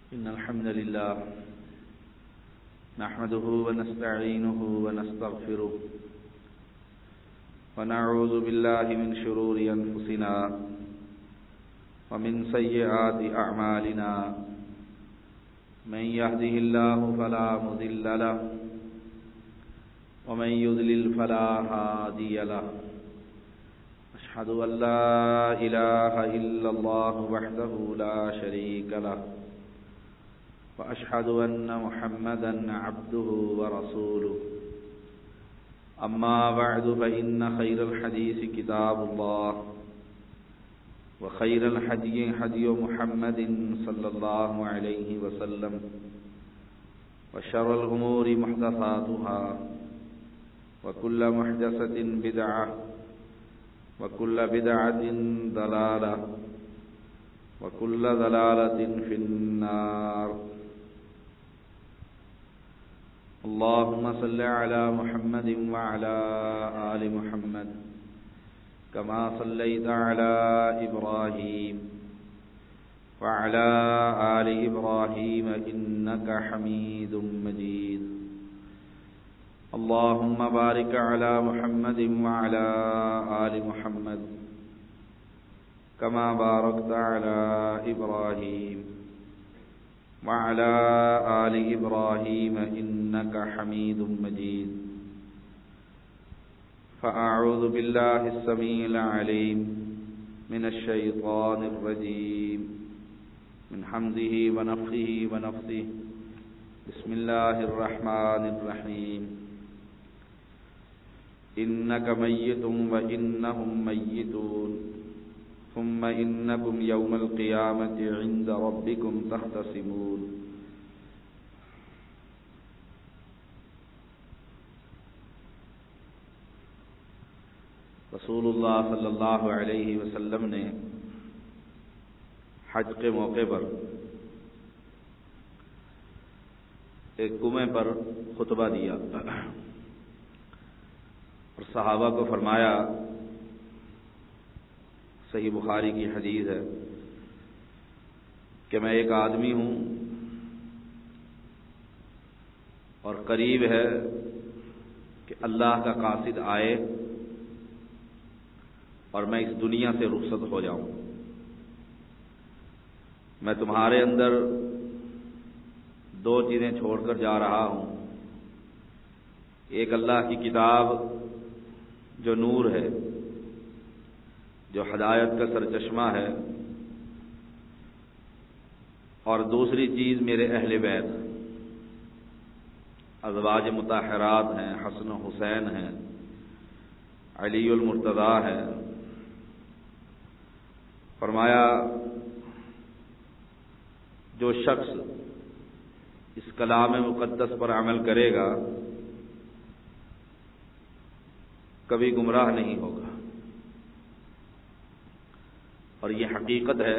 إن الحمد لله نحمده ونستعينه ونستغفره ونعوذ بالله من شرور أنفسنا ومن سيئات أعمالنا من يهده الله فلا مضل له ومن يضلل فلا هادي له أشهد أن لا إله إلا الله وحده لا شريك له وأشهد أن محمدًا عبده ورسوله أما بعد فإن خير الحديث كتاب الله وخير الهدي هدي محمد صلى الله عليه وسلم وشر الأمور محدثاتها وكل محدثة بدعة وكل بدعة ضلالة وكل ضلالة في النار. اللهم صل على محمد وعلى آل محمد كما صليت على إبراهيم وعلى آل إبراهيم إنك حميد مجيد. اللهم بارك على محمد وعلى آل محمد كما باركت على إبراهيم وعلى آل إبراهيم إنك حميد مجيد. فأعوذ بالله السميع العليم من الشيطان الرجيم من حمده ونفخه ونفثه. بسم الله الرحمن الرحيم. إنك ميت وإنهم ميتون ثم إنكم يوم القيامة عند ربكم تختصمون. رسول اللہ صلی اللہ علیہ وسلم نے حج کے موقع پر ایک کنویں پر خطبہ دیا اور صحابہ کو فرمایا، صحیح بخاری کی حدیث ہے کہ میں ایک آدمی ہوں اور قریب ہے کہ اللہ کا قاصد آئے اور میں اس دنیا سے رخصت ہو جاؤں. میں تمہارے اندر دو چیزیں چھوڑ کر جا رہا ہوں. ایک اللہ کی کتاب جو نور ہے، جو ہدایت کا سرچشمہ ہے، اور دوسری چیز میرے اہل بیت، ازواج مطہرات ہیں، حسن و حسین ہیں، علی المرتضیٰ ہے. فرمایا جو شخص اس کلام مقدس پر عمل کرے گا کبھی گمراہ نہیں ہوگا. اور یہ حقیقت ہے،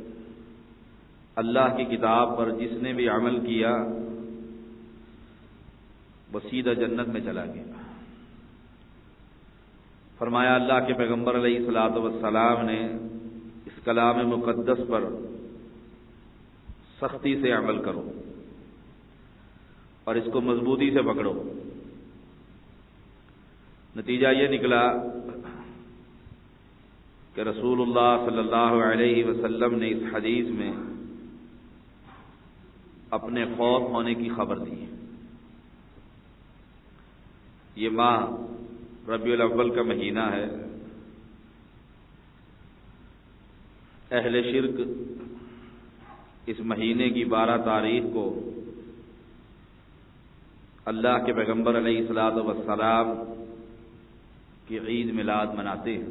اللہ کی کتاب پر جس نے بھی عمل کیا وہ سیدھا جنت میں چلا گیا. فرمایا اللہ کے پیغمبر علیہ الصلوۃ والسلام نے اس کلام مقدس پر سختی سے عمل کرو اور اس کو مضبوطی سے پکڑو. نتیجہ یہ نکلا کہ رسول اللہ صلی اللہ علیہ وسلم نے اس حدیث میں اپنے فوت ہونے کی خبر دی. یہ ماہ ربیع الاول کا مہینہ ہے. اہل شرک اس مہینے کی 12 تاریخ کو اللہ کے پیغمبر علیہ الصلوۃ والسلام کی عید میلاد مناتے ہیں.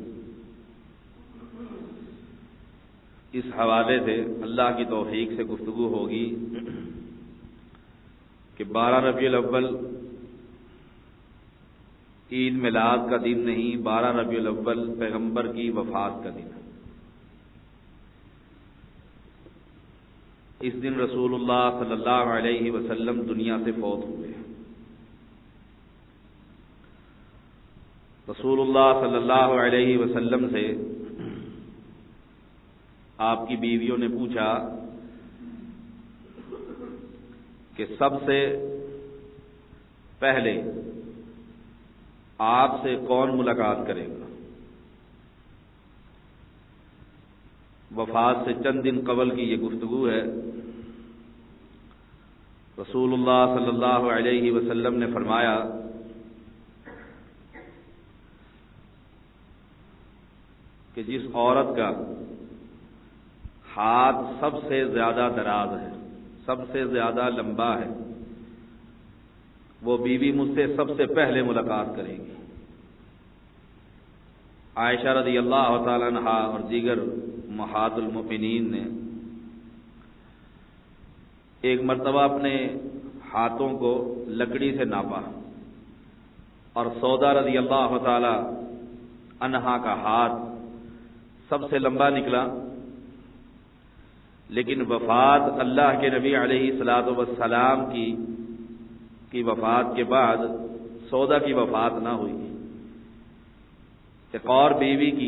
اس حوالے سے اللہ کی توفیق سے گفتگو ہوگی کہ 12 ربیع الاول عید میلاد کا دن نہیں، 12 ربیع الاول پیغمبر کی وفات کا دن ہے. اس دن رسول اللہ صلی اللہ علیہ وسلم دنیا سے فوت ہوئے. رسول اللہ صلی اللہ علیہ وسلم سے آپ کی بیویوں نے پوچھا کہ سب سے پہلے آپ سے کون ملاقات کرے گا؟ وفات سے چند دن قبل کی یہ گفتگو ہے۔ رسول اللہ صلی اللہ علیہ وسلم نے فرمایا کہ جس عورت کا ہاتھ سب سے زیادہ دراز ہے، سب سے زیادہ لمبا ہے، وہ بیوی مجھ سے سب سے پہلے ملاقات کرے گی۔ عائشہ رضی اللہ تعالی عنہا اور دیگر امہات المؤمنین نے ایک مرتبہ اپنے ہاتھوں کو لکڑی سے ناپا اور سودا رضی اللہ تعالی عنہا کا ہاتھ سب سے لمبا نکلا، لیکن وفات اللہ کے نبی علیہ الصلوۃ والسلام کی وفات کے بعد سودا کی وفات نہ ہوئی، ایک اور بیوی کی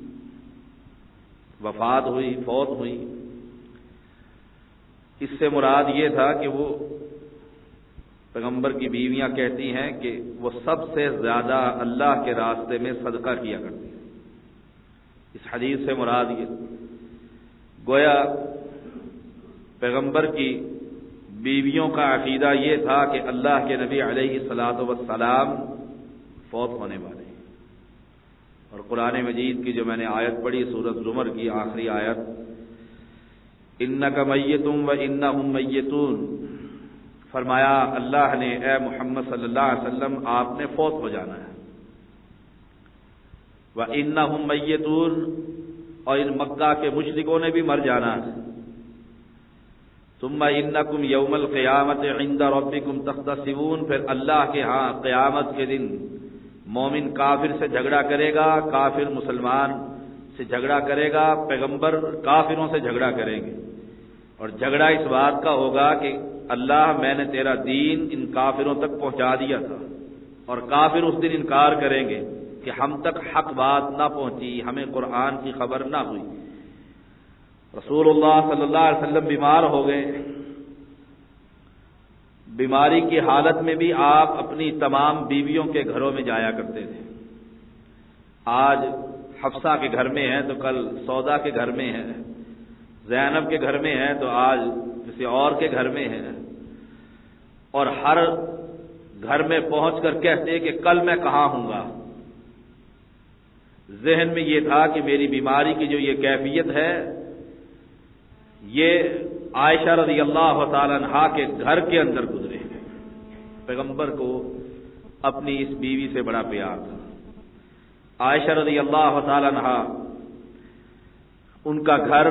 وفات ہوئی، فوت ہوئی۔ اس سے مراد یہ تھا کہ وہ پیغمبر کی بیویاں کہتی ہیں کہ وہ سب سے زیادہ اللہ کے راستے میں صدقہ کیا کرتی ہیں۔ اس حدیث سے مراد یہ گویا پیغمبر کی بیویوں کا عقیدہ یہ تھا کہ اللہ کے نبی علیہ الصلوۃ والسلام فوت ہونے والے ہیں۔ اور قرآن مجید کی جو میں نے آیت پڑھی سورۃ زمر کی آخری آیت، انک میت و انہم میتون، فرمایا اللہ نے اے محمد صلی اللہ علیہ وسلم آپ نے فوت ہو جانا ہے، وانہم میتون، اور ان مکہ کے مشرکوں نے بھی مر جانا ہے، ثم انکم یوم القیامت عند ربکم تختصمون، پھر اللہ کے ہاں قیامت کے دن مومن کافر سے جھگڑا کرے گا، کافر مسلمان سے جھگڑا کرے گا، پیغمبر کافروں سے جھگڑا کریں گے، اور جھگڑا اس بات کا ہوگا کہ اللہ میں نے تیرا دین ان کافروں تک پہنچا دیا تھا، اور کافر اس دن انکار کریں گے کہ ہم تک حق بات نہ پہنچی، ہمیں قرآن کی خبر نہ ہوئی۔ رسول اللہ صلی اللہ علیہ وسلم بیمار ہو گئے، بیماری کی حالت میں بھی آپ اپنی تمام بیویوں کے گھروں میں جایا کرتے تھے۔ آج حفصہ کے گھر میں ہیں تو کل سودا کے گھر میں ہیں، زینب کے گھر میں ہیں تو آج کسی اور کے گھر میں ہیں، اور ہر گھر میں پہنچ کر کہتے کہ کل میں کہاں ہوں گا۔ ذہن میں یہ تھا کہ میری بیماری کی جو یہ کیفیت ہے یہ عائشہ رضی اللہ تعالی عنہا کے گھر کے اندر گزرے۔ پیغمبر کو اپنی اس بیوی سے بڑا پیار تھا۔ عائشہ رضی اللہ تعالی عنہا ان کا گھر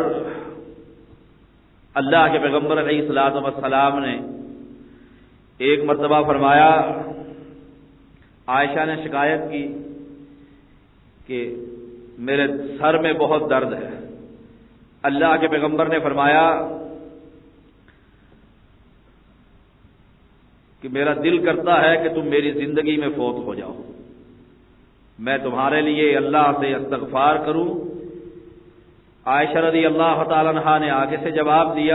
اللہ کے پیغمبر علیہ الصلوۃ والسلام نے ایک مرتبہ فرمایا، عائشہ نے شکایت کی کہ میرے سر میں بہت درد ہے۔ اللہ کے پیغمبر نے فرمایا کہ میرا دل کرتا ہے کہ تم میری زندگی میں فوت ہو جاؤ، میں تمہارے لیے اللہ سے استغفار کروں۔ عائشہ رضی اللہ تعالی عنہا نے آگے سے جواب دیا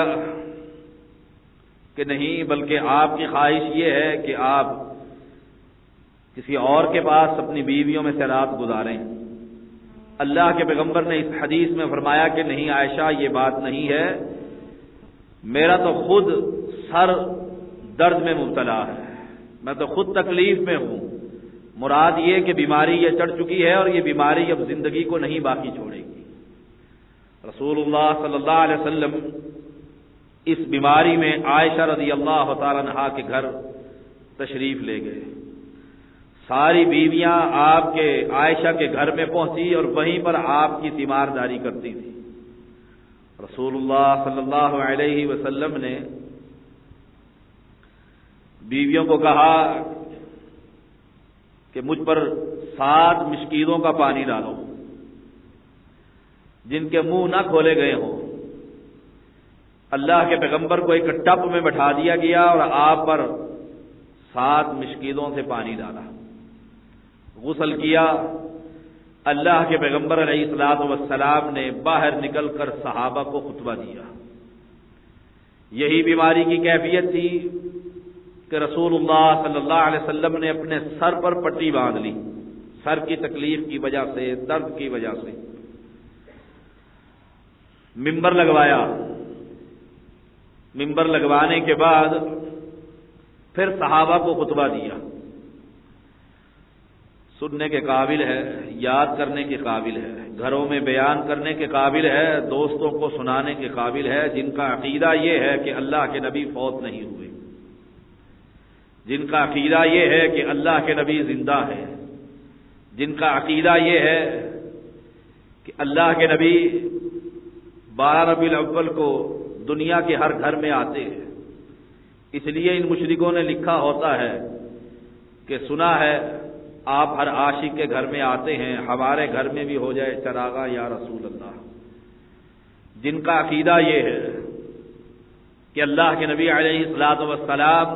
کہ نہیں، بلکہ آپ کی خواہش یہ ہے کہ آپ کسی اور کے پاس اپنی بیویوں میں سے رات گزاریں۔ اللہ کے پیغمبر نے اس حدیث میں فرمایا کہ نہیں عائشہ، یہ بات نہیں ہے، میرا تو خود سر درد میں مبتلا ہے، میں تو خود تکلیف میں ہوں۔ مراد یہ کہ بیماری یہ چڑھ چکی ہے اور یہ بیماری اب زندگی کو نہیں باقی چھوڑے گی۔ رسول اللہ صلی اللہ علیہ وسلم اس بیماری میں عائشہ رضی اللہ تعالی عنہا کے گھر تشریف لے گئے۔ ساری بیویاں آپ کے عائشہ کے گھر میں پہنچی اور وہیں پر آپ کی تیمارداری کرتی تھی۔ رسول اللہ صلی اللہ علیہ وسلم نے بیویوں کو کہا کہ مجھ پر 7 مشکیزوں کا پانی ڈالو جن کے منہ نہ کھولے گئے ہوں۔ اللہ کے پیغمبر کو ایک ٹب میں بٹھا دیا گیا اور آپ پر 7 مشکیزوں سے پانی ڈالا، غسل کیا۔ اللہ کے پیغمبر علیہ الصلوۃ والسلام نے باہر نکل کر صحابہ کو خطبہ دیا۔ یہی بیماری کی کیفیت تھی، کہ رسول اللہ صلی اللہ علیہ وسلم نے اپنے سر پر پٹی باندھ لی، سر کی تکلیف کی وجہ سے، درد کی وجہ سے۔ ممبر لگوایا، ممبر لگوانے کے بعد پھر صحابہ کو خطبہ دیا۔ سننے کے قابل ہے، یاد کرنے کے قابل ہے، گھروں میں بیان کرنے کے قابل ہے، دوستوں کو سنانے کے قابل ہے، جن کا عقیدہ یہ ہے کہ اللہ کے نبی فوت نہیں ہوئے، جن کا عقیدہ یہ ہے کہ اللہ کے نبی زندہ ہے، جن کا عقیدہ یہ ہے کہ اللہ کے نبی 12 ربیع الاول کو دنیا کے ہر گھر میں آتے ہیں۔ اس لیے ان مشرکوں نے لکھا ہوتا ہے کہ سنا ہے آپ ہر عاشق کے گھر میں آتے ہیں، ہمارے گھر میں بھی ہو جائے چراغاں یا رسول اللہ۔ جن کا عقیدہ یہ ہے کہ اللہ کے نبی علیہ الصلوۃ والسلام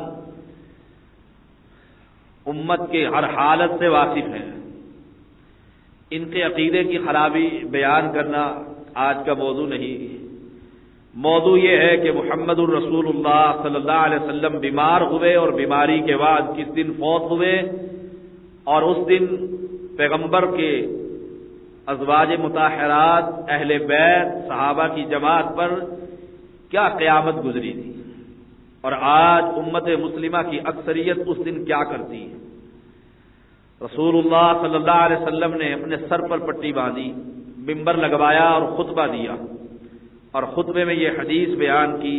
امت کے ہر حالت سے واقف ہیں، ان کے عقیدے کی خرابی بیان کرنا آج کا موضوع نہیں۔ موضوع یہ ہے کہ محمد الرسول اللہ صلی اللہ علیہ وسلم بیمار ہوئے اور بیماری کے بعد کس دن فوت ہوئے، اور اس دن پیغمبر کے ازواج مطہرات، اہل بیت، صحابہ کی جماعت پر کیا قیامت گزری تھی، اور آج امت مسلمہ کی اکثریت اس دن کیا کرتی ہے۔ رسول اللہ صلی اللہ علیہ وسلم نے اپنے سر پر پٹی باندھی، ممبر لگوایا اور خطبہ دیا، اور خطبے میں یہ حدیث بیان کی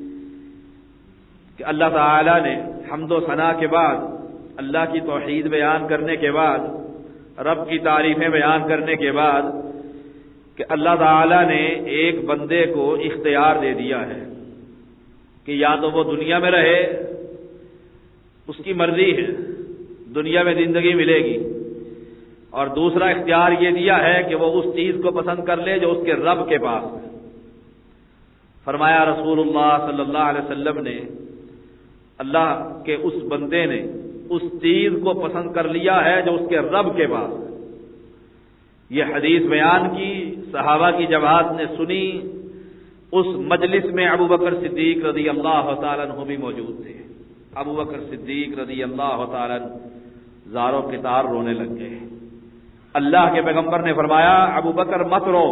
کہ اللہ تعالی نے حمد و ثنا کے بعد، اللہ کی توحید بیان کرنے کے بعد، رب کی تعریفیں بیان کرنے کے بعد، کہ اللہ تعالی نے ایک بندے کو اختیار دے دیا ہے کہ یا تو وہ دنیا میں رہے، اس کی مرضی ہے، دنیا میں زندگی ملے گی، اور دوسرا اختیار یہ دیا ہے کہ وہ اس چیز کو پسند کر لے جو اس کے رب کے پاس ہے۔ فرمایا رسول اللہ صلی اللہ علیہ وسلم نے، اللہ کے اس بندے نے اس چیز کو پسند کر لیا ہے جو اس کے رب کے پاس ہے۔ یہ حدیث بیان کی، صحابہ کی جماعت نے سنی، اس مجلس میں ابو بکر صدیق رضی اللہ تعالیٰ عنہ بھی موجود تھے۔ ابو بکر صدیق رضی اللہ تعالیٰ عنہ زار و قطار رونے لگ گئے۔ اللہ کے پیغمبر نے فرمایا ابو بکر مت رو،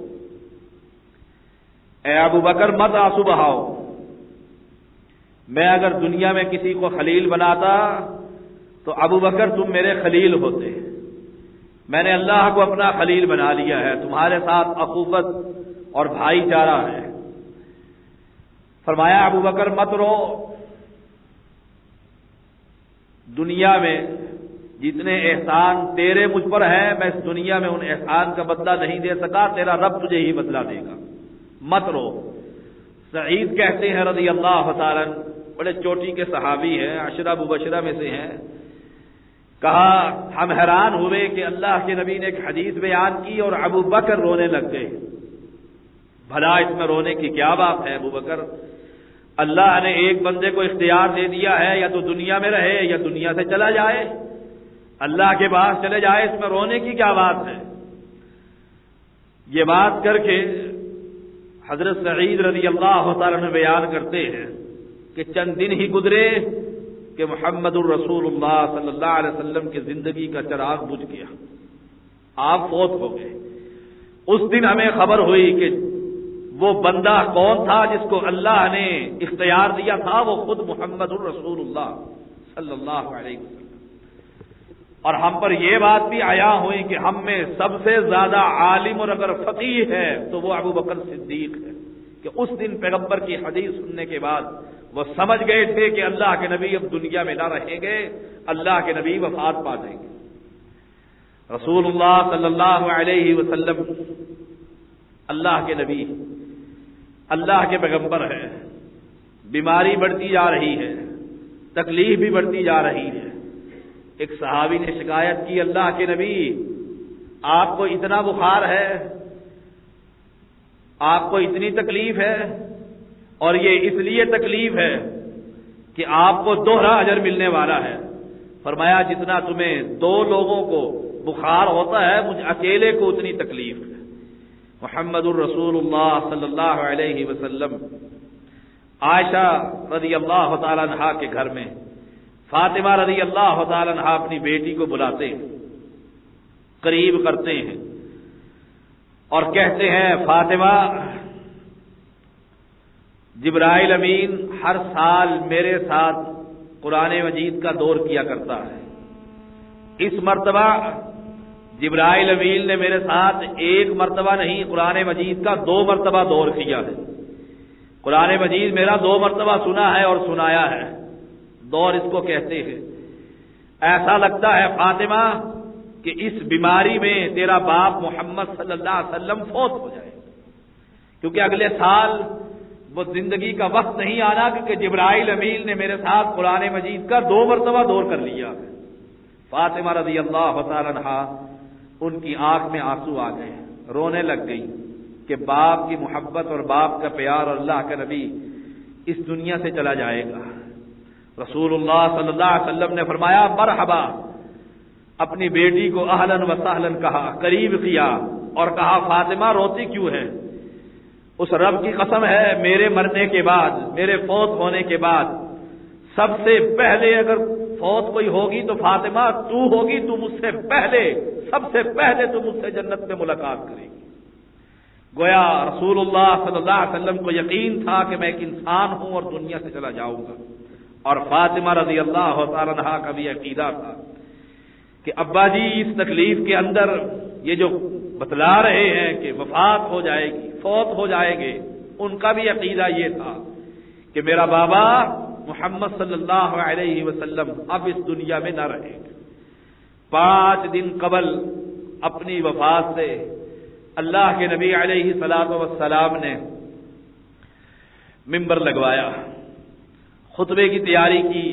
اے ابو بکر مت آنسو بہاؤ، میں اگر دنیا میں کسی کو خلیل بناتا تو ابو بکر تم میرے خلیل ہوتے، میں نے اللہ کو اپنا خلیل بنا لیا ہے، تمہارے ساتھ اخوت اور بھائی چارہ ہے۔ فرمایا ابو بکر مت رو، دنیا میں جتنے احسان تیرے مجھ پر ہیں، میں اس دنیا میں ان احسان کا بدلہ نہیں دے سکا، تیرا رب تجھے ہی بدلہ دے گا، مت رو۔ سعید کہتے ہیں رضی اللہ تعالیٰ عنہ، بڑے چوٹی کے صحابی ہیں، عشرہ مبشرہ میں سے ہیں، کہا ہم حیران ہوئے کہ اللہ کے نبی نے ایک حدیث بیان کی اور ابو بکر رونے لگ گئے۔ بھلا اس میں رونے کی کیا بات ہے ابو بکر؟ اللہ نے ایک بندے کو اختیار دے دیا ہے، یا تو دنیا میں رہے یا دنیا سے چلا جائے، اللہ کے پاس چلے جائے، اس میں رونے کی کیا بات ہے؟ یہ بات کر کے حضرت سعید رضی اللہ تعالیٰ عنہ بیان کرتے ہیں کہ چند دن ہی گزرے کہ محمد الرسول اللہ صلی اللہ علیہ وسلم کی زندگی کا چراغ بجھ گیا، آپ فوت ہو گئے۔ اس دن ہمیں خبر ہوئی کہ وہ بندہ کون تھا جس کو اللہ نے اختیار دیا تھا، وہ خود محمد الرسول اللہ صلی اللہ علیہ وسلم۔ اور ہم پر یہ بات بھی عیا ہوئی کہ ہم میں سب سے زیادہ عالم اور اگر فقیہ ہے تو وہ ابو بکر صدیق ہے، کہ اس دن پیغمبر کی حدیث سننے کے بعد وہ سمجھ گئے تھے کہ اللہ کے نبی اب دنیا میں نہ رہیں گے، اللہ کے نبی وفات پا جائیں گے۔ رسول اللہ صلی اللہ علیہ وسلم اللہ کے نبی، اللہ کے پیغمبر ہے، بیماری بڑھتی جا رہی ہے، تکلیف بھی بڑھتی جا رہی ہے۔ ایک صحابی نے شکایت کی، اللہ کے نبی آپ کو اتنا بخار ہے، آپ کو اتنی تکلیف ہے، اور یہ اس لیے تکلیف ہے کہ آپ کو دوہرا اجر ملنے والا ہے۔ فرمایا جتنا تمہیں دو لوگوں کو بخار ہوتا ہے، مجھ اکیلے کو اتنی تکلیف ہے۔ محمد الرسول اللہ صلی اللہ علیہ وسلم عائشہ رضی اللہ تعالی عنہا کے گھر میں فاطمہ رضی اللہ تعالی عنہ اپنی بیٹی کو بلاتے ہیں، قریب کرتے ہیں اور کہتے ہیں فاطمہ، جبرائیل امین ہر سال میرے ساتھ قرآن مجید کا دور کیا کرتا ہے، اس مرتبہ جبرائیل امین نے میرے ساتھ ایک مرتبہ نہیں قرآن مجید کا 2 مرتبہ دور کیا ہے، قرآن مجید میرا 2 مرتبہ سنا ہے اور سنایا ہے، دور اس کو کہتے ہیں۔ ایسا لگتا ہے فاطمہ کہ اس بیماری میں تیرا باپ محمد صلی اللہ علیہ وسلم فوت ہو جائے، کیونکہ اگلے سال وہ زندگی کا وقت نہیں آنا، کیونکہ جبرائیل امین نے میرے ساتھ قرآن مجید کا 2 مرتبہ دور کر لیا۔ فاطمہ رضی اللہ تعالی عنہا ان کی آنکھ میں آنسو آ گئے، رونے لگ گئی کہ باپ کی محبت اور باپ کا پیار اور اللہ کا نبی اس دنیا سے چلا جائے گا۔ رسول اللہ صلی اللہ علیہ وسلم نے فرمایا مرحبا، اپنی بیٹی کو اہلاً و سہلاً کہا، قریب کیا اور کہا فاطمہ روتی کیوں ہے؟ اس رب کی قسم ہے میرے مرنے کے بعد، میرے فوت ہونے کے بعد سب سے پہلے اگر فوت کوئی ہوگی تو فاطمہ تو ہوگی، تو مجھ سے پہلے، سب سے پہلے تو مجھ سے جنت میں ملاقات کرے گی۔ گویا رسول اللہ صلی اللہ علیہ وسلم کو یقین تھا کہ میں ایک انسان ہوں اور دنیا سے چلا جاؤں گا، اور فاطمہ رضی اللہ تعالی عنہا کا بھی عقیدہ تھا کہ ابا جی اس تکلیف کے اندر یہ جو بتلا رہے ہیں کہ وفات ہو جائے گی، فوت ہو جائیں گے، ان کا بھی عقیدہ یہ تھا کہ میرا بابا محمد صلی اللہ علیہ وسلم اب اس دنیا میں نہ رہے گا۔ 5 دن قبل اپنی وفات سے اللہ کے نبی علیہ الصلوۃ والسلام نے ممبر لگوایا، خطبے کی تیاری کی۔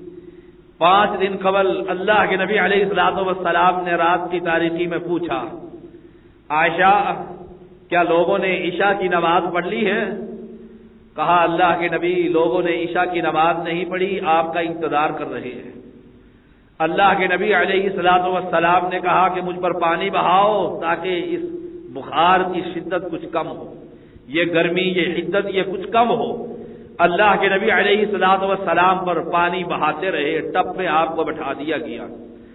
5 دن قبل اللہ کے نبی علیہ الصلوۃ والسلام نے رات کی تاریکی میں پوچھا عائشہ کیا لوگوں نے عشاء کی نماز پڑھ لی ہے؟ کہا اللہ کے نبی لوگوں نے عشاء کی نماز نہیں پڑھی، آپ کا انتظار کر رہے ہیں۔ اللہ کے نبی علیہ الصلوۃ والسلام نے کہا کہ مجھ پر پانی بہاؤ تاکہ اس بخار کی شدت کچھ کم ہو، یہ گرمی، یہ شدت، یہ کچھ کم ہو۔ اللہ کے نبی علیہ الصلوۃ والسلام پر پانی بہاتے رہے، ٹب میں آپ کو بٹھا دیا گیا۔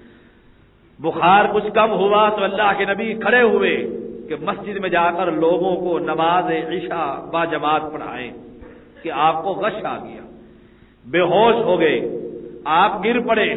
بخار کچھ کم ہوا تو اللہ کے نبی کھڑے ہوئے کہ مسجد میں جا کر لوگوں کو نماز عشاء با جماعت پڑھائیں، کہ آپ کو غش آ گیا، بے ہوش ہو گئے، آپ گر پڑے،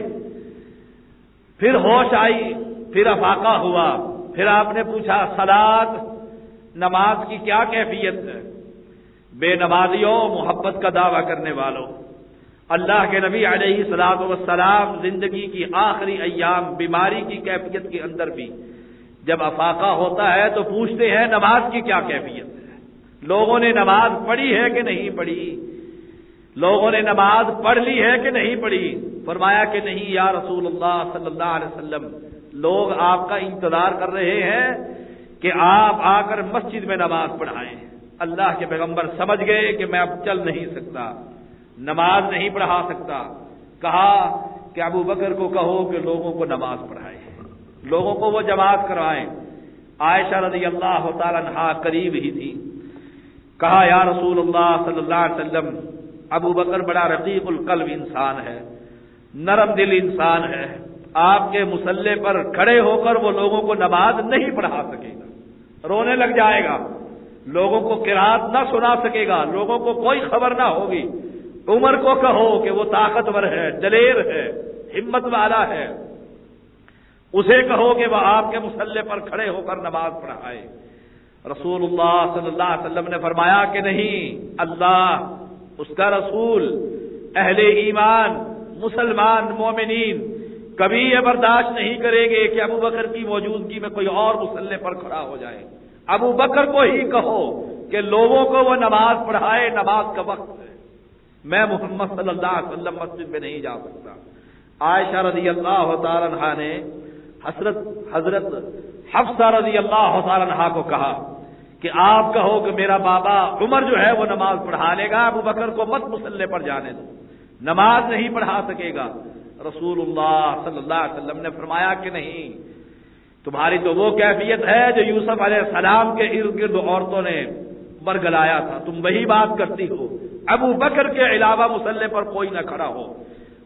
پھر ہوش آئی، پھر افاقہ ہوا، پھر آپ نے پوچھا صلاۃ، نماز کی کیا کیفیت ہے؟ بے نمازیوں، محبت کا دعویٰ کرنے والوں، اللہ کے نبی علیہ الصلوۃ والسلام زندگی کی آخری ایام بیماری کی کیفیت کے اندر بھی جب افاقہ ہوتا ہے تو پوچھتے ہیں نماز کی کیا کیفیت ہے؟ لوگوں نے نماز پڑھی ہے کہ نہیں پڑھی؟ لوگوں نے نماز پڑھ لی ہے کہ نہیں پڑھی؟ فرمایا کہ نہیں یا رسول اللہ صلی اللہ علیہ وسلم، لوگ آپ کا انتظار کر رہے ہیں کہ آپ آ کر مسجد میں نماز پڑھائیں۔ اللہ کے پیغمبر سمجھ گئے کہ میں اب چل نہیں سکتا، نماز نہیں پڑھا سکتا، کہا کہ ابو بکر کو کہو کہ لوگوں کو نماز پڑھائے، لوگوں کو وہ جماعت کروائیں۔ عائشہ رضی اللہ تعالی عنہا قریب ہی تھی، کہا یا رسول اللہ صلی اللہ علیہ وسلم، ابو بکر بڑا رقیق القلب انسان ہے، نرم دل انسان ہے، آپ کے مصلی پر کھڑے ہو کر وہ لوگوں کو نماز نہیں پڑھا سکے گا، رونے لگ جائے گا، لوگوں کو قرات نہ سنا سکے گا، لوگوں کو کوئی خبر نہ ہوگی۔ عمر کو کہو کہ وہ طاقتور ہے، دلیر ہے، ہمت والا ہے، اسے کہو کہ وہ آپ کے مصلی پر کھڑے ہو کر نماز پڑھائے۔ رسول اللہ صلی اللہ علیہ وسلم نے فرمایا کہ نہیں، اللہ، اس کا رسول، اہل ایمان، مسلمان، مومنین کبھی یہ برداشت نہیں کریں گے کہ ابو بکر کی موجودگی میں کوئی اور مصلی پر کھڑا ہو جائے۔ ابو بکر کو ہی کہو کہ لوگوں کو وہ نماز پڑھائے، نماز کا وقت ہے، میں محمد صلی اللہ علیہ وسلم مسجد میں نہیں جا سکتا۔ عائشہ رضی اللہ تعالی عنہا نے حضرت حفصہ رضی اللہ تعالی عنہا کو کہا کہ آپ کہو کہ میرا بابا عمر جو ہے وہ نماز پڑھا لے گا، ابو بکر کو مت مصلی پر جانے دو، نماز نہیں پڑھا سکے گا۔ رسول اللہ صلی اللہ علیہ وسلم نے فرمایا کہ نہیں، تمہاری تو وہ کیفیت ہے جو یوسف علیہ السلام کے ارد گرد عورتوں نے برگلایا تھا، تم وہی بات کرتی ہو، ابو بکر کے علاوہ مصلی پر کوئی نہ کھڑا ہو۔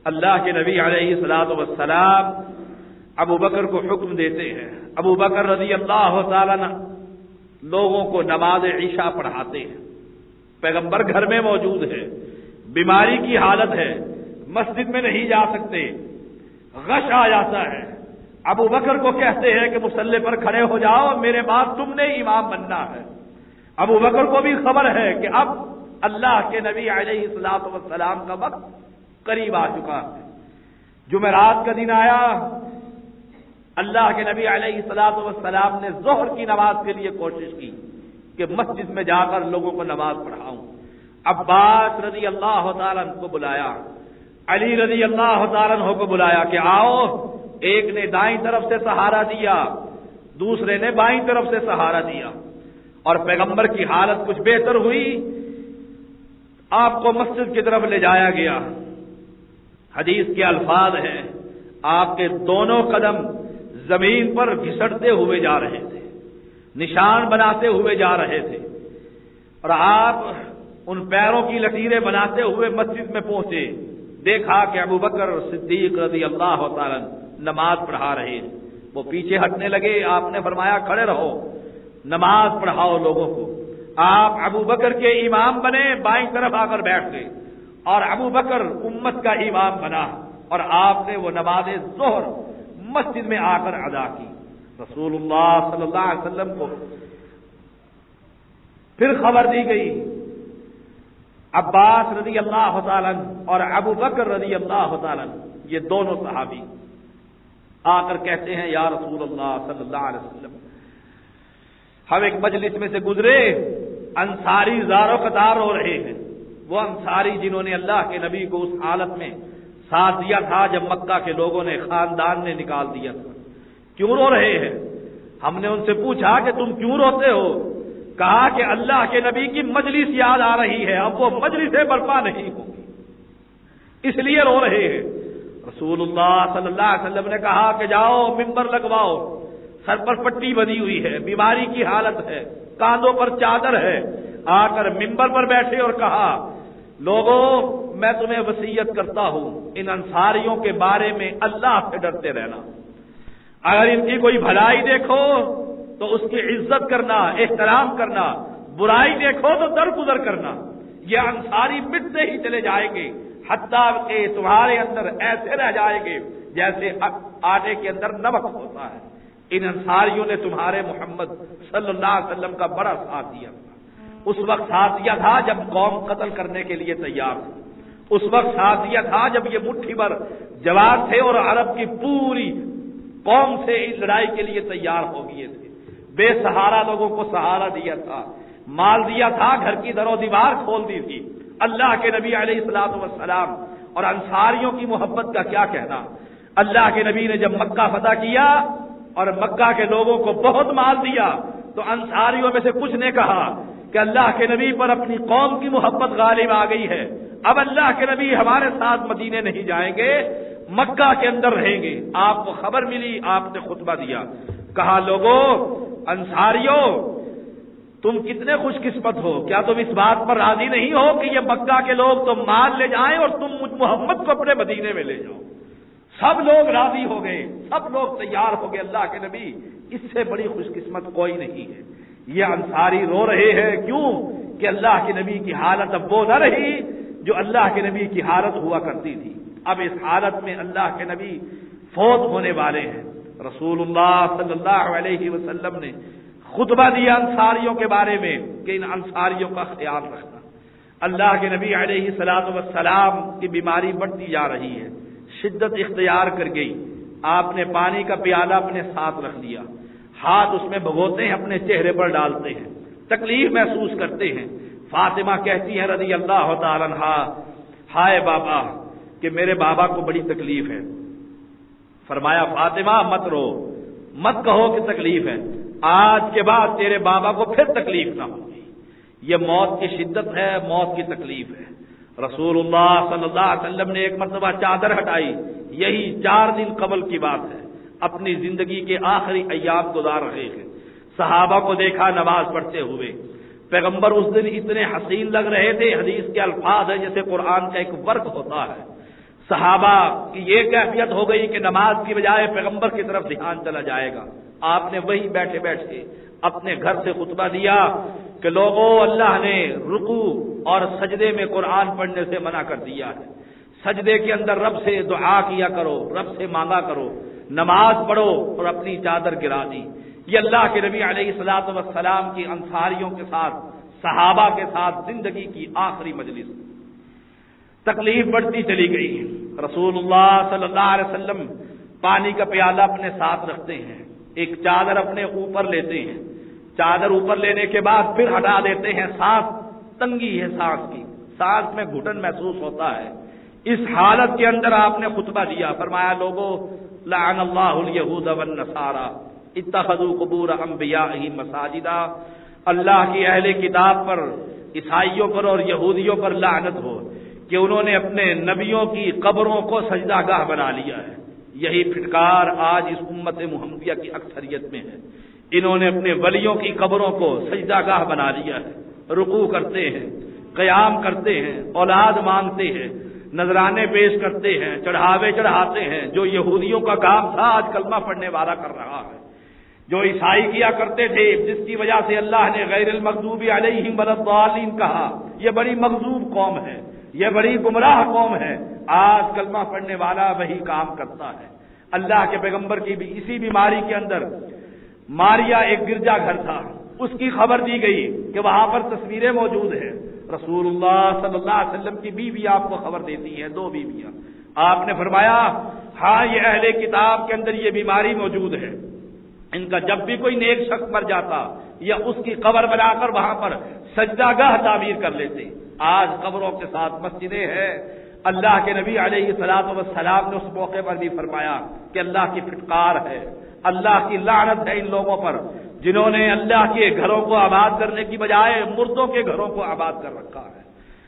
اللہ کے نبی علیہ الصلوۃ والسلام ابو بکر کو حکم دیتے ہیں. ابو بکر رضی اللہ تعالیٰ عنہ لوگوں کو نماز عشاء پڑھاتے ہیں. پیغمبر گھر میں موجود ہے، بیماری کی حالت ہے، مسجد میں نہیں جا سکتے، غش آ جاتا ہے. ابو بکر کو کہتے ہیں کہ مصلی پر کھڑے ہو جاؤ، میرے بعد تم نے امام بننا ہے. ابو بکر کو بھی خبر ہے کہ اب اللہ کے نبی علیہ الصلوۃ والسلام کا وقت قریب آ چکا ہے. جمعرات کا دن آیا، اللہ کے نبی علیہ الصلوۃ والسلام نے ظہر کی نماز کے لیے کوشش کی کہ مسجد میں جا کر لوگوں کو نماز پڑھاؤں. عباس رضی اللہ تعالیٰ عنہ کو بلایا، علی رضی اللہ تعالیٰ عنہ کو بلایا کہ آؤ. ایک نے دائیں طرف سے سہارا دیا، دوسرے نے بائیں طرف سے سہارا دیا، اور پیغمبر کی حالت کچھ بہتر ہوئی. آپ کو مسجد کی طرف لے جایا گیا. حدیث کے الفاظ ہیں، آپ کے دونوں قدم زمین پر گھسٹتے ہوئے جا رہے تھے، نشان بناتے ہوئے جا رہے تھے، اور آپ ان پیروں کی لکیریں بناتے ہوئے مسجد میں پہنچے. دیکھا کہ ابو بکر صدیق رضی اللہ تعالیٰ نماز پڑھا رہے ہیں. وہ پیچھے ہٹنے لگے. آپ نے فرمایا کھڑے رہو، نماز پڑھاؤ لوگوں کو. آپ ابو بکر کے امام بنے، بائیں طرف آ کر بیٹھ گئے، اور ابو بکر امت کا امام بنا، اور آپ نے وہ نماز ظہر مسجد میں آ کر ادا کی. رسول اللہ صلی اللہ علیہ وسلم کو پھر خبر دی گئی. عباس رضی اللہ تعالیٰ اور ابو بکر رضی اللہ تعالیٰ یہ دونوں صحابی آ کر کہتے ہیں یا رسول اللہ صلی اللہ علیہ وسلم، ہم ایک مجلس میں سے گزرے، انصاری زارو قطار ہو رہے ہیں. وہ انصاری جنہوں نے اللہ کے نبی کو اس حالت میں ساتھ دیا تھا جب مکہ کے لوگوں نے، خاندان نے نکال دیا تھا. کیوں رو رہے ہیں؟ ہم نے ان سے پوچھا کہ تم کیوں روتے ہو؟ کہا کہ اللہ کے نبی کی مجلس یاد آ رہی ہے، اب وہ مجلسیں برپا نہیں ہوگی، اس لیے رو رہے ہیں. رسول اللہ صلی اللہ علیہ وسلم نے کہا کہ جاؤ ممبر لگواؤ. سر پر پٹی بندھی ہوئی ہے، بیماری کی حالت ہے، کاندھوں پر چادر ہے. آ کر ممبر پر بیٹھے اور کہا لوگوں میں تمہیں وصیت کرتا ہوں ان انصاریوں کے بارے میں اللہ سے ڈرتے رہنا. اگر ان کی کوئی بھلائی دیکھو تو اس کی عزت کرنا، احترام کرنا، برائی دیکھو تو درگزر کرنا. یہ انصاری مٹتے ہی چلے جائیں گے، حتیٰ کہ تمہارے اندر ایسے رہ جائیں گے جیسے آٹے کے اندر نمک ہوتا ہے. ان انصاریوں نے تمہارے محمد صلی اللہ علیہ وسلم کا بڑا ساتھ دیا تھا. اس وقت ساتھ دیا تھا جب قوم قتل کرنے کے لیے تیار تھی. اس وقت ساتھ دیا تھا جب یہ مٹھی بھر جوان تھے اور عرب کی پوری قوم سے لڑائی کے لیے تیار ہو گئے تھے. بے سہارا لوگوں کو سہارا دیا تھا، مال دیا تھا، گھر کی در و دیوار کھول دی تھی. اللہ کے نبی علیہ الصلوۃ والسلام اور انصاریوں کی محبت کا کیا کہنا. اللہ کے نبی نے جب مکہ فتح کیا اور مکہ کے لوگوں کو بہت مال دیا تو انصاریوں میں سے کچھ نے کہا کہ اللہ کے نبی پر اپنی قوم کی محبت غالب آ گئی ہے، اب اللہ کے نبی ہمارے ساتھ مدینے نہیں جائیں گے، مکہ کے اندر رہیں گے. آپ کو خبر ملی، آپ نے خطبہ دیا، کہا لوگوں انصاریوں تم کتنے خوش قسمت ہو، کیا تم اس بات پر راضی نہیں ہو کہ یہ مکہ کے لوگ تو مال لے جائیں اور تم مجھ محمد کو اپنے مدینے میں لے جاؤ. سب لوگ راضی ہو گئے، سب لوگ تیار ہو گئے. اللہ کے نبی اس سے بڑی خوش قسمت کوئی نہیں ہے. یہ انصاری رو رہے ہیں کیوں کہ اللہ کے نبی کی حالت اب وہ نہ رہی جو اللہ کے نبی کی حالت ہوا کرتی تھی. اب اس حالت میں اللہ کے نبی فوت ہونے والے ہیں. رسول اللہ صلی اللہ علیہ وسلم نے خطبہ دیا انصاریوں کے بارے میں کہ ان انصاریوں کا خیال رکھنا. اللہ کے نبی علیہ الصلوۃ والسلام کی بیماری بڑھتی جا رہی ہے، شدت اختیار کر گئی. آپ نے پانی کا پیالہ اپنے ساتھ رکھ لیا، ہاتھ اس میں بھگوتے ہیں، اپنے چہرے پر ڈالتے ہیں، تکلیف محسوس کرتے ہیں. فاطمہ کہتی ہیں رضی اللہ تعالی عنہا، ہائے بابا کہ میرے بابا کو بڑی تکلیف ہے. فرمایا فاطمہ مت رو، مت کہو کہ تکلیف ہے، آج کے بعد تیرے بابا کو پھر تکلیف نہ ہوگی. یہ موت کی شدت ہے، موت کی تکلیف ہے. رسول اللہ صلی اللہ علیہ وسلم نے ایک مرتبہ چادر ہٹائی، یہی 4 دن قبل کی بات ہے. اپنی زندگی کے آخری ایام گزار رہے ہیں. صحابہ کو دیکھا نماز پڑھتے ہوئے. پیغمبر اس دن اتنے حسین لگ رہے تھے، حدیث کے الفاظ ہیں جیسے قرآن کا ایک ورق ہوتا ہے. صحابہ کی یہ کیفیت ہو گئی کہ نماز کی بجائے پیغمبر کی طرف دھیان چلا جائے گا. آپ نے وہی بیٹھے بیٹھے اپنے گھر سے خطبہ دیا کہ لوگوں، اللہ نے رکوع اور سجدے میں قرآن پڑھنے سے منع کر دیا ہے. سجدے کے اندر رب سے دعا کیا کرو، رب سے مانگا کرو، نماز پڑھو، اور اپنی چادر گرا دی. یہ اللہ کے نبی علیہ الصلوۃ والسلام کی انصاریوں کے ساتھ، صحابہ کے ساتھ زندگی کی آخری مجلس. تکلیف بڑھتی چلی گئی. رسول اللہ صلی اللہ علیہ وسلم پانی کا پیالہ اپنے ساتھ رکھتے ہیں، ایک چادر اپنے اوپر لیتے ہیں، چادر اوپر لینے کے بعد پھر ہٹا دیتے ہیں. سانس تنگی ہے، سانس کی، سانس میں گھٹن محسوس ہوتا ہے. اس حالت کے اندر آپ نے خطبہ دیا، فرمایا لوگوں، لعن اللہ الیہود والنصارى اتخذوا قبور انبیائہم مساجدا. اللہ کی اہل کتاب پر، عیسائیوں پر اور یہودیوں پر لعنت ہو کہ انہوں نے اپنے نبیوں کی قبروں کو سجدہ گاہ بنا لیا ہے. یہی پھٹکار آج اس امت محمدیہ کی اکثریت میں ہے. انہوں نے اپنے ولیوں کی قبروں کو سجدہ گاہ بنا لیا ہے. رکوع کرتے ہیں، قیام کرتے ہیں، اولاد مانگتے ہیں، نذرانے پیش کرتے ہیں، چڑھاوے چڑھاتے ہیں. جو یہودیوں کا کام تھا آج کلمہ پڑھنے والا کر رہا ہے. جو عیسائی کیا کرتے تھے، جس کی وجہ سے اللہ نے غیر المغضوب علیہم ولا الضالین کہا، یہ بڑی مغضوب قوم ہے، یہ بڑی گمراہ قوم ہے. آج کلمہ پڑھنے والا وہی کام کرتا ہے. اللہ کے پیغمبر کی بھی اسی بیماری کے اندر ماریا ایک گرجا گھر تھا، اس کی خبر دی گئی کہ وہاں پر تصویریں موجود ہیں. رسول اللہ صلی اللہ علیہ وسلم کی بیوی آپ کو خبر دیتی ہیں، 2 بیویاں. آپ نے فرمایا ہاں یہ اہل کتاب کے اندر یہ بیماری موجود ہے. ان کا جب بھی کوئی نیک شخص مر جاتا یا اس کی قبر بنا کر وہاں پر سجدہ گاہ تعمیر کر لیتے. آج قبروں کے ساتھ مسجدیں ہیں. اللہ کے نبی علیہ الصلوۃ والسلام نے اس موقع پر بھی فرمایا کہ اللہ کی پھٹکار ہے، اللہ کی لعنت ہے ان لوگوں پر جنہوں نے اللہ کے گھروں کو آباد کرنے کی بجائے مردوں کے گھروں کو آباد کر رکھا ہے.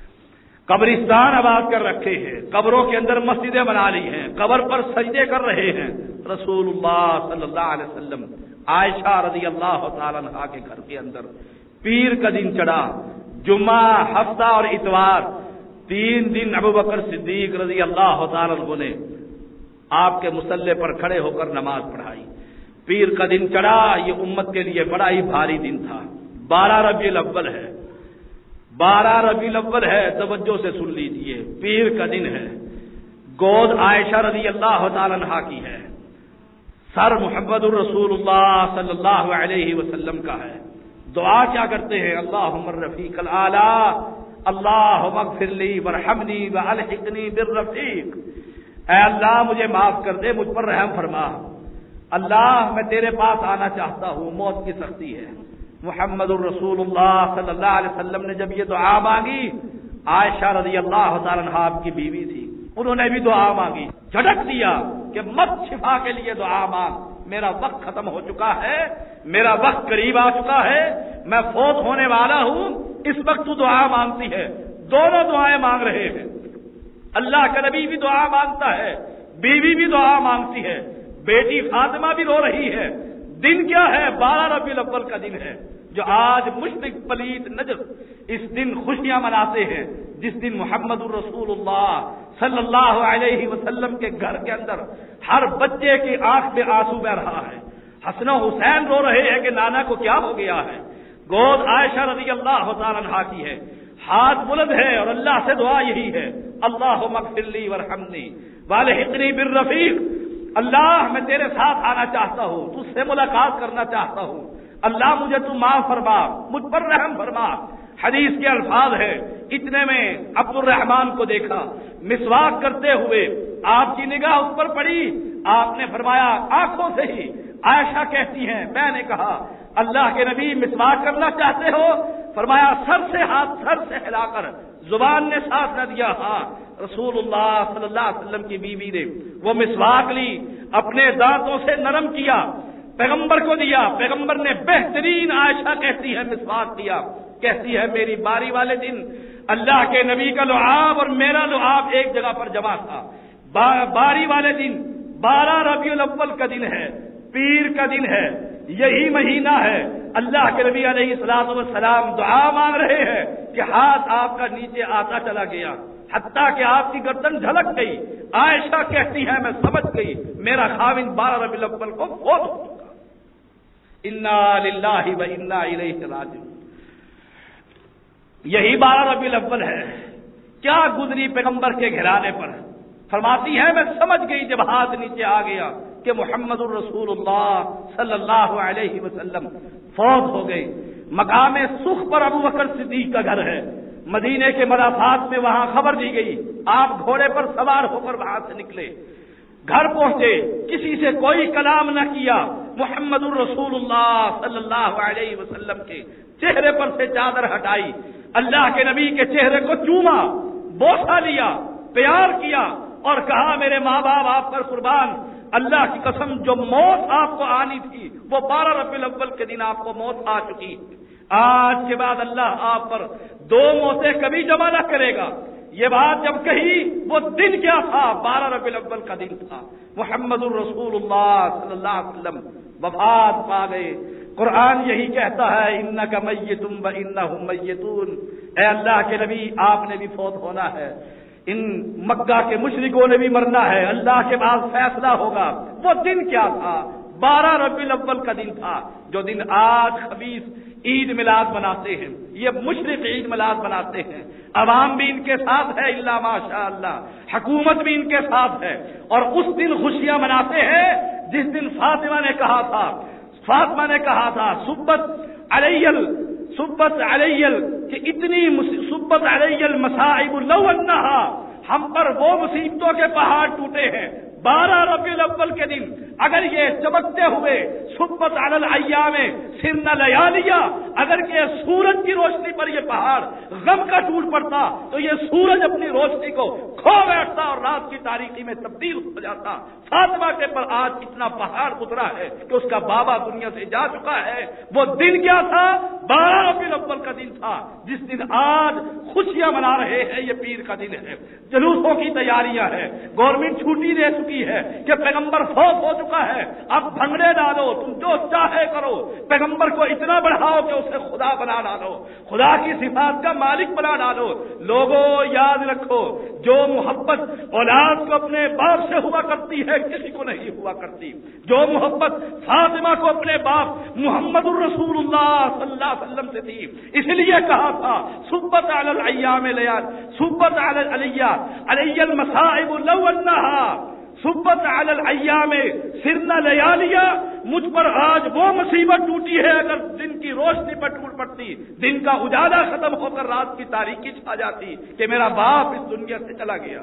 قبرستان آباد کر رکھے ہیں، قبروں کے اندر مسجدیں بنا لی ہیں، قبر پر سجدے کر رہے ہیں. رسول اللہ صلی اللہ علیہ وسلم عائشہ رضی اللہ تعالیٰ عنہا کے گھر کے اندر پیر کا دن چڑھا، جمعہ، ہفتہ اور اتوار، 3 دن ابو بکر صدیق رضی اللہ تعالیٰ عنہ نے آپ کے مصلی پر کھڑے ہو کر نماز پڑھائی. پیر کا دن چڑھا، یہ امت کے لیے بڑا ہی بھاری دن تھا. 12 ربیع الاول ہے، 12 ربیع الاول ہے. توجہ سے سن لیجیے، پیر کا دن ہے. گود عائشہ رضی اللہ تعالیٰ عنہا کی ہے، سر محمد الرسول اللہ صلی اللہ علیہ وسلم کا ہے. دعا کیا کرتے ہیں؟ اللہم الرفیق الاعلی، اللہم اغفر لی وارحمنی والحقنی بالرفیق. اے اللہ مجھے معاف کر دے، مجھ پر رحم فرما. اللہ میں تیرے پاس آنا چاہتا ہوں، موت کی سختی ہے. محمد الرسول اللہ صلی اللہ علیہ وسلم نے جب یہ دعا مانگی، عائشہ رضی اللہ تعالیٰ عنہا آپ کی بیوی تھی، انہوں نے بھی دعا مانگی. جھٹک دیا کہ مت شفا کے لیے دعا مانگ، میرا وقت ختم ہو چکا ہے، میرا وقت قریب آ چکا ہے، میں فوت ہونے والا ہوں، اس وقت تو دعا مانگتی ہے. دونوں دعائیں مانگ رہے ہیں. اللہ کا نبی بھی دعا مانگتا ہے، بیوی بھی دعا مانگتی ہے. بیٹی فاطمہ بھی رو رہی ہے. دن کیا ہے؟ 12 ربیع الاول کا دن ہے، جو آج مشرک پلیت نجس اس دن خوشیاں مناتے ہیں، جس دن محمد الرسول اللہ صلی اللہ علیہ وسلم کے گھر کے اندر ہر بچے کی آنکھ میں آنسو بہ رہا ہے. حسن و حسین رو رہے ہیں کہ نانا کو کیا ہو گیا ہے. گود عائشہ رضی اللہ تعالیٰ عنہا کی ہے، ہاتھ بلند ہے اور اللہ سے دعا یہی ہے، اللہم اغفر لی وارحمنی والحقنی بالرفیق. اللہ میں تیرے ساتھ آنا چاہتا ہوں، تجھ سے ملاقات کرنا چاہتا ہوں. اللہ مجھے تو معاف فرما، مجھ پر رحم فرما. حدیث کے الفاظ ہے، اتنے میں عبد الرحمان کو دیکھا مسواک کرتے ہوئے، آپ کی نگاہ اس پر پڑی، آپ نے فرمایا آنکھوں سے ہی. عائشہ کہتی ہیں میں نے کہا اللہ کے نبی مسواک کرنا چاہتے ہو؟ فرمایا سر سے ہاتھ سر سے ہلا کر، زبان نے ساتھ نہ دیا. ہاں رسول اللہ صلی اللہ علیہ وسلم کی بیوی نے وہ مسواک لی، اپنے دانتوں سے نرم کیا، پیغمبر کو دیا. پیغمبر نے بہترین، عائشہ کہتی ہے، مسواک دیا. کہتی ہے میری باری والے دن اللہ کے نبی کا لعاب اور میرا لعاب ایک جگہ پر جمع تھا. باری والے دن 12 ربیع الاول کا دن ہے، پیر کا دن ہے، یہی مہینہ ہے. اللہ کے نبی علیہ الصلوۃ والسلام دعا مانگ رہے ہیں کہ ہاتھ آپ کا نیچے آتا چلا گیا. حتیٰ کہ آپ کی گردن جھلک گئی. عائشہ کہتی ہے میں سمجھ گئی میرا خاوند 12 ربیع الاول کو فوت ہو چکا. انا للہ و انا الیہ راجعون. یہی 12 ربیع الاول ہے. کیا گزری پیغمبر کے گھرانے پر. فرماتی ہے میں سمجھ گئی جب ہاتھ نیچے آ گیا کہ محمد الرسول اللہ صلی اللہ علیہ وسلم فوت ہو گئے. مقام سخ پر ابو بکر صدیق کا گھر ہے. مدینے کے مضافات میں وہاں خبر دی گئی. آپ گھوڑے پر سوار ہو کر وہاں سے نکلے. گھر پہنچے, کسی سے کوئی کلام نہ کیا. محمد الرسول اللہ صلی اللہ علیہ وسلم کے چہرے پر سے چادر ہٹائی, اللہ کے نبی کے چہرے کو چوما, بوسہ لیا, پیار کیا اور کہا میرے ماں باپ آپ پر قربان, اللہ کی قسم جو موت آپ کو آنی تھی وہ 12 ربیع الاول کے دن آپ کو موت آ چکی. آج کے بعد اللہ آپ پر 2 موتیں کبھی جمع نہ کرے گا. یہ بات جب کہی وہ دن کیا تھا؟ 12 ربیع الاول کا دن تھا. محمد الرسول اللہ صلی اللہ علیہ وسلم وفات پا گئے. قرآن یہی کہتا ہے انک میت و انہم میتون. اے اللہ کے نبی آپ نے بھی فوت ہونا ہے, ان مکہ کے مشرکوں نے بھی مرنا ہے, اللہ کے بعد فیصلہ ہوگا. وہ دن کیا تھا؟ 12 ربیع الاول کا دن تھا, جو دن آج خبیث عید میلاد مناتے ہیں. یہ مشرک عید میلاد مناتے ہیں. عوام بھی ان کے ساتھ ہے الا ماشاء اللہ, حکومت بھی ان کے ساتھ ہے. اور اس دن خوشیاں مناتے ہیں جس دن فاطمہ نے کہا تھا سبت علیل کہ اتنی سبت علیل مصائب لو انہا, ہم پر وہ مصیبتوں کے پہاڑ ٹوٹے ہیں 12 ربیع الاول کے دن. اگر یہ چمکتے ہوئے سبت علی الایام سرن لیالیا, اگر یہ سورج کی روشنی پر یہ پہاڑ غم کا ٹوٹ پڑتا تو یہ سورج اپنی روشنی کو کھو بیٹھتا اور رات کی تاریکی میں تبدیل ہو جاتا. فاطمہ کے پر آج اتنا پہاڑ اترا ہے کہ اس کا بابا دنیا سے جا چکا ہے. وہ دن کیا تھا؟ 12 ربیع الاول کا دن تھا, جس دن آج خوشیاں منا رہے ہیں. یہ پیر کا دن ہے, جلوسوں کی تیاریاں ہیں, گورنمنٹ چھٹی دے چکی ہے کہ پیغمبر فوت ہو چکا ہے, اب بھنگڑے ڈالو, تم جو چاہے کرو, پیغمبر کو اتنا بڑھاؤ کہ اسے خدا بنا ڈالو, خدا کی صفات کا مالک بنا ڈالو. لوگوں یاد رکھو, جو محبت اولاد کو اپنے باپ سے ہوا کرتی ہے کسی کو نہیں ہوا کرتی. جو محبت فاطمہ کو اپنے باپ محمد الرسول اللہ صلی اللہ علیہ وسلم سے تھی, اس لیے کہا تھا سبت علی الایام لیال سبت علی المصائب لو انہا سبت علی الایام سرن لیالیا. مجھ پر آج وہ مصیبت ٹوٹی ہے, اگر دن کی روشنی پر ٹوٹ پڑتی, دن کا اجالا ختم ہو کر رات کی تاریکی چھا جاتی کہ میرا باپ اس دنیا سے چلا گیا.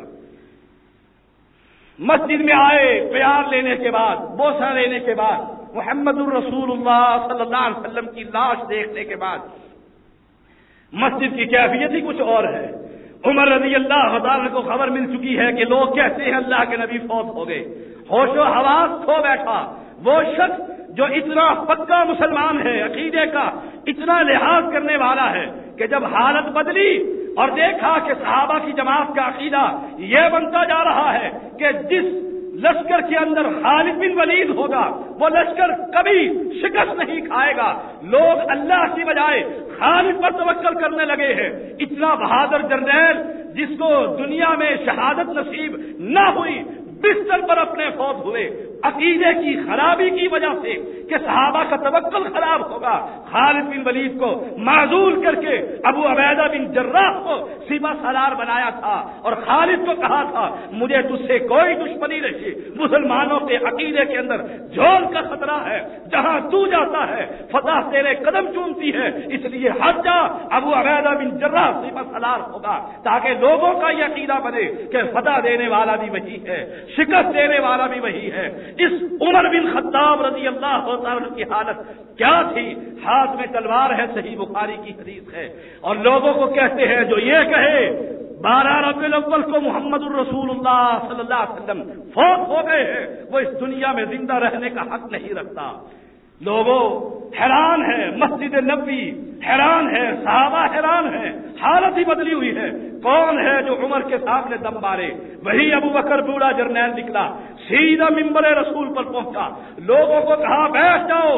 مسجد میں آئے, پیار لینے کے بعد, بوسہ لینے کے بعد, محمد الرسول اللہ صلی اللہ علیہ وسلم کی لاش دیکھنے کے بعد مسجد کی کیفیت ہی کچھ اور ہے. عمر رضی اللہ تعالیٰ کو خبر مل چکی ہے کہ لوگ کہتے ہیں اللہ کے نبی فوت ہو گئے. ہوش و حواس کھو بیٹھا وہ شخص جو اتنا پکا مسلمان ہے, عقیدے کا اتنا لحاظ کرنے والا ہے, کہ جب حالت بدلی اور دیکھا کہ صحابہ کی جماعت کا عقیدہ یہ بنتا جا رہا ہے کہ جس لشکر کے اندر خالد بن ولید ہوگا وہ لشکر کبھی شکست نہیں کھائے گا, لوگ اللہ کی بجائے خالد پر توکل کرنے لگے ہیں. اتنا بہادر جنرل جس کو دنیا میں شہادت نصیب نہ ہوئی, بستر پر اپنے فوت ہوئے عقیدے کی خرابی کی وجہ سے کہ صحابہ کا توکل خراب ہوگا. خالد بن ولید کو معزول کر کے ابو عبیدہ بن جراح کو سپہ سالار بنایا تھا اور خالد کو کہا تھا مجھے تجھ سے کوئی دشمنی نہیں, مسلمانوں کے عقیدے کے اندر جھول کا خطرہ ہے, جہاں تو جاتا ہے فتح تیرے قدم چومتی ہے, اس لیے ہٹ جا. ابو عبیدہ بن جراح سپہ سالار ہوگا تاکہ لوگوں کا یہ عقیدہ بنے کہ فتح دینے والا بھی وہی ہے, شکست دینے والا بھی وہی ہے. اس عمر بن خطاب رضی اللہ تعالی کی حالت کیا تھی؟ ہاتھ میں تلوار ہے, صحیح بخاری کی حدیث ہے, اور لوگوں کو کہتے ہیں جو یہ کہے 12 ربیع الاول کو محمد الرسول اللہ صلی اللہ علیہ وسلم فوت ہو گئے ہیں, وہ اس دنیا میں زندہ رہنے کا حق نہیں رکھتا. لوگوں حیران ہے, مسجد نبوی حیران ہے, صحابہ حیران ہے, حالت ہی بدلی ہوئی ہے. کون ہے جو عمر کے سامنے دم مارے؟ وہی ابو بکر بوڑھا جرنیل نکلا, سیدھا منبر رسول پر پہنچا, لوگوں کو کہا بیٹھ جاؤ.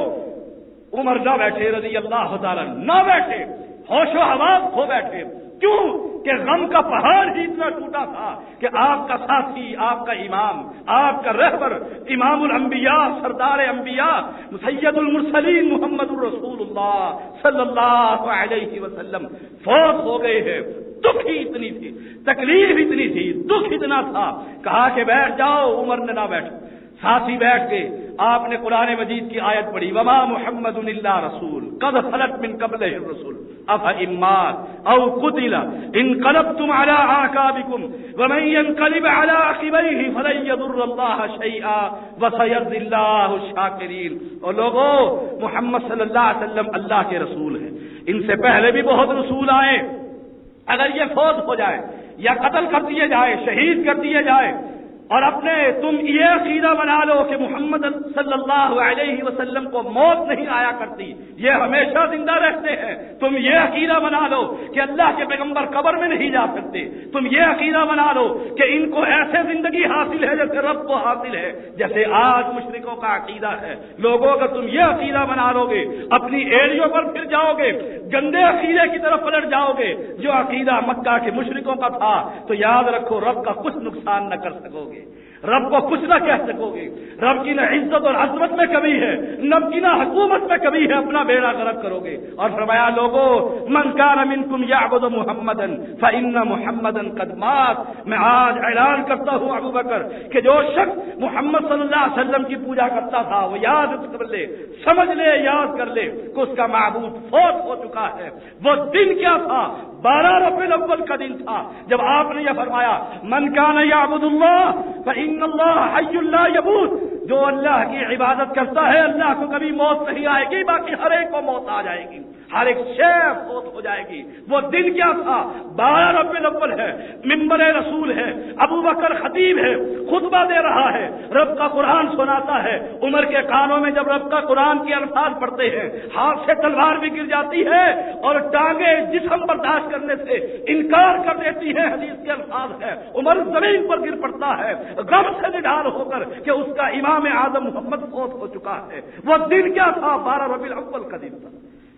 عمر نہ بیٹھے رضی اللہ تعالی, نہ بیٹھے, ہوش و حواس کھو بیٹھے. کیوں کہ غم کا پہاڑ ہی اتنا ٹوٹا تھا کہ آپ کا ساتھی، آپ کا امام، آپ کا رہبر، امام الانبیاء، سردار انبیاء، سید المرسلین محمد الرسول اللہ صلی اللہ علیہ وسلم فوت ہو گئے ہیں۔ دکھ ہی اتنی تھی، تکلیف اتنی تھی، دکھ اتنا تھا، کہا کہ بیٹھ جاؤ، عمر نے نہ بیٹھا، ساتھی بیٹھ گئے۔ آپ نے قرآن مجید کی آیت پڑھی، وما محمد الا رسول قد خلت من قبلہ الرسل افإن مات او قتل انقلبتم على اعقابكم ومن ينقلب على عقبيه فلن يضر الله شيئا وسيجزي الله الشاكرين۔ اور لوگوں، محمد صلی اللہ علیہ وسلم اللہ کے رسول ہیں، ان سے پہلے بھی بہت رسول آئے، اگر یہ فوت ہو جائے یا قتل کر دیے جائے، شہید کر دیے جائے، اور اپنے تم یہ عقیدہ بنا لو کہ محمد صلی اللہ علیہ وسلم کو موت نہیں آیا کرتی، یہ ہمیشہ زندہ رہتے ہیں، تم یہ عقیدہ بنا لو کہ اللہ کے پیغمبر قبر میں نہیں جا سکتے، تم یہ عقیدہ بنا لو کہ ان کو ایسے زندگی حاصل ہے جیسے رب کو حاصل ہے، جیسے آج مشرکوں کا عقیدہ ہے۔ لوگوں اگر تم یہ عقیدہ بنا لو گے، اپنی ایڑیوں پر پھر جاؤ گے، گندے عقیدے کی طرف پلٹ جاؤ گے جو عقیدہ مکہ کے مشرکوں کا تھا، تو یاد رکھو رب کا کچھ نقصان نہ کر سکو گے، رب کو کچھ نہ کہہ سکو گے۔ رب کی نہ عزت اور عظمت میں کمی ہے، رب کی نہ حکومت میں کمی ہے، اپنا بیڑا غرق کرو گے۔ اور فرمایا لوگوں، من کان منکم یعبد محمدا فإن محمدا قد مات۔ میں آج اعلان کرتا ہوں ابو بکر کہ جو شخص محمد صلی اللہ علیہ وسلم کی پوجا کرتا تھا وہ یاد کر لے، سمجھ لے، یاد کر لے کہ اس کا معبود فوت ہو چکا ہے۔ وہ دن کیا تھا؟ 12 ربیع الاول کا دن تھا جب آپ نے یہ فرمایا، من کان یعبد اللہ فإن اللہ حی لا یموت۔ جو اللہ کی عبادت کرتا ہے اللہ کو کبھی موت نہیں آئے گی، باقی ہر ایک کو موت آ جائے گی، ہر ایک شے فوت ہو جائے گی۔ وہ دن کیا تھا؟ 12 ربیع الاول ہے، منبر رسول ہے، ابو بکر خطیب ہے، خطبہ دے رہا ہے، رب کا قرآن سناتا ہے۔ عمر کے کانوں میں جب رب کا قرآن کے الفاظ پڑھتے ہیں، ہاتھ سے تلوار بھی گر جاتی ہے اور ٹانگیں جسم برداشت کرنے سے انکار کر دیتی ہے، حدیث کے الفاظ ہے۔ عمر زمین پر گر پڑتا ہے غم سے نڈھال ہو کر کہ اس کا امام اعظم محمد فوت ہو چکا ہے۔ وہ دن کیا تھا؟ 12 ربیع الاول کا دن تھا۔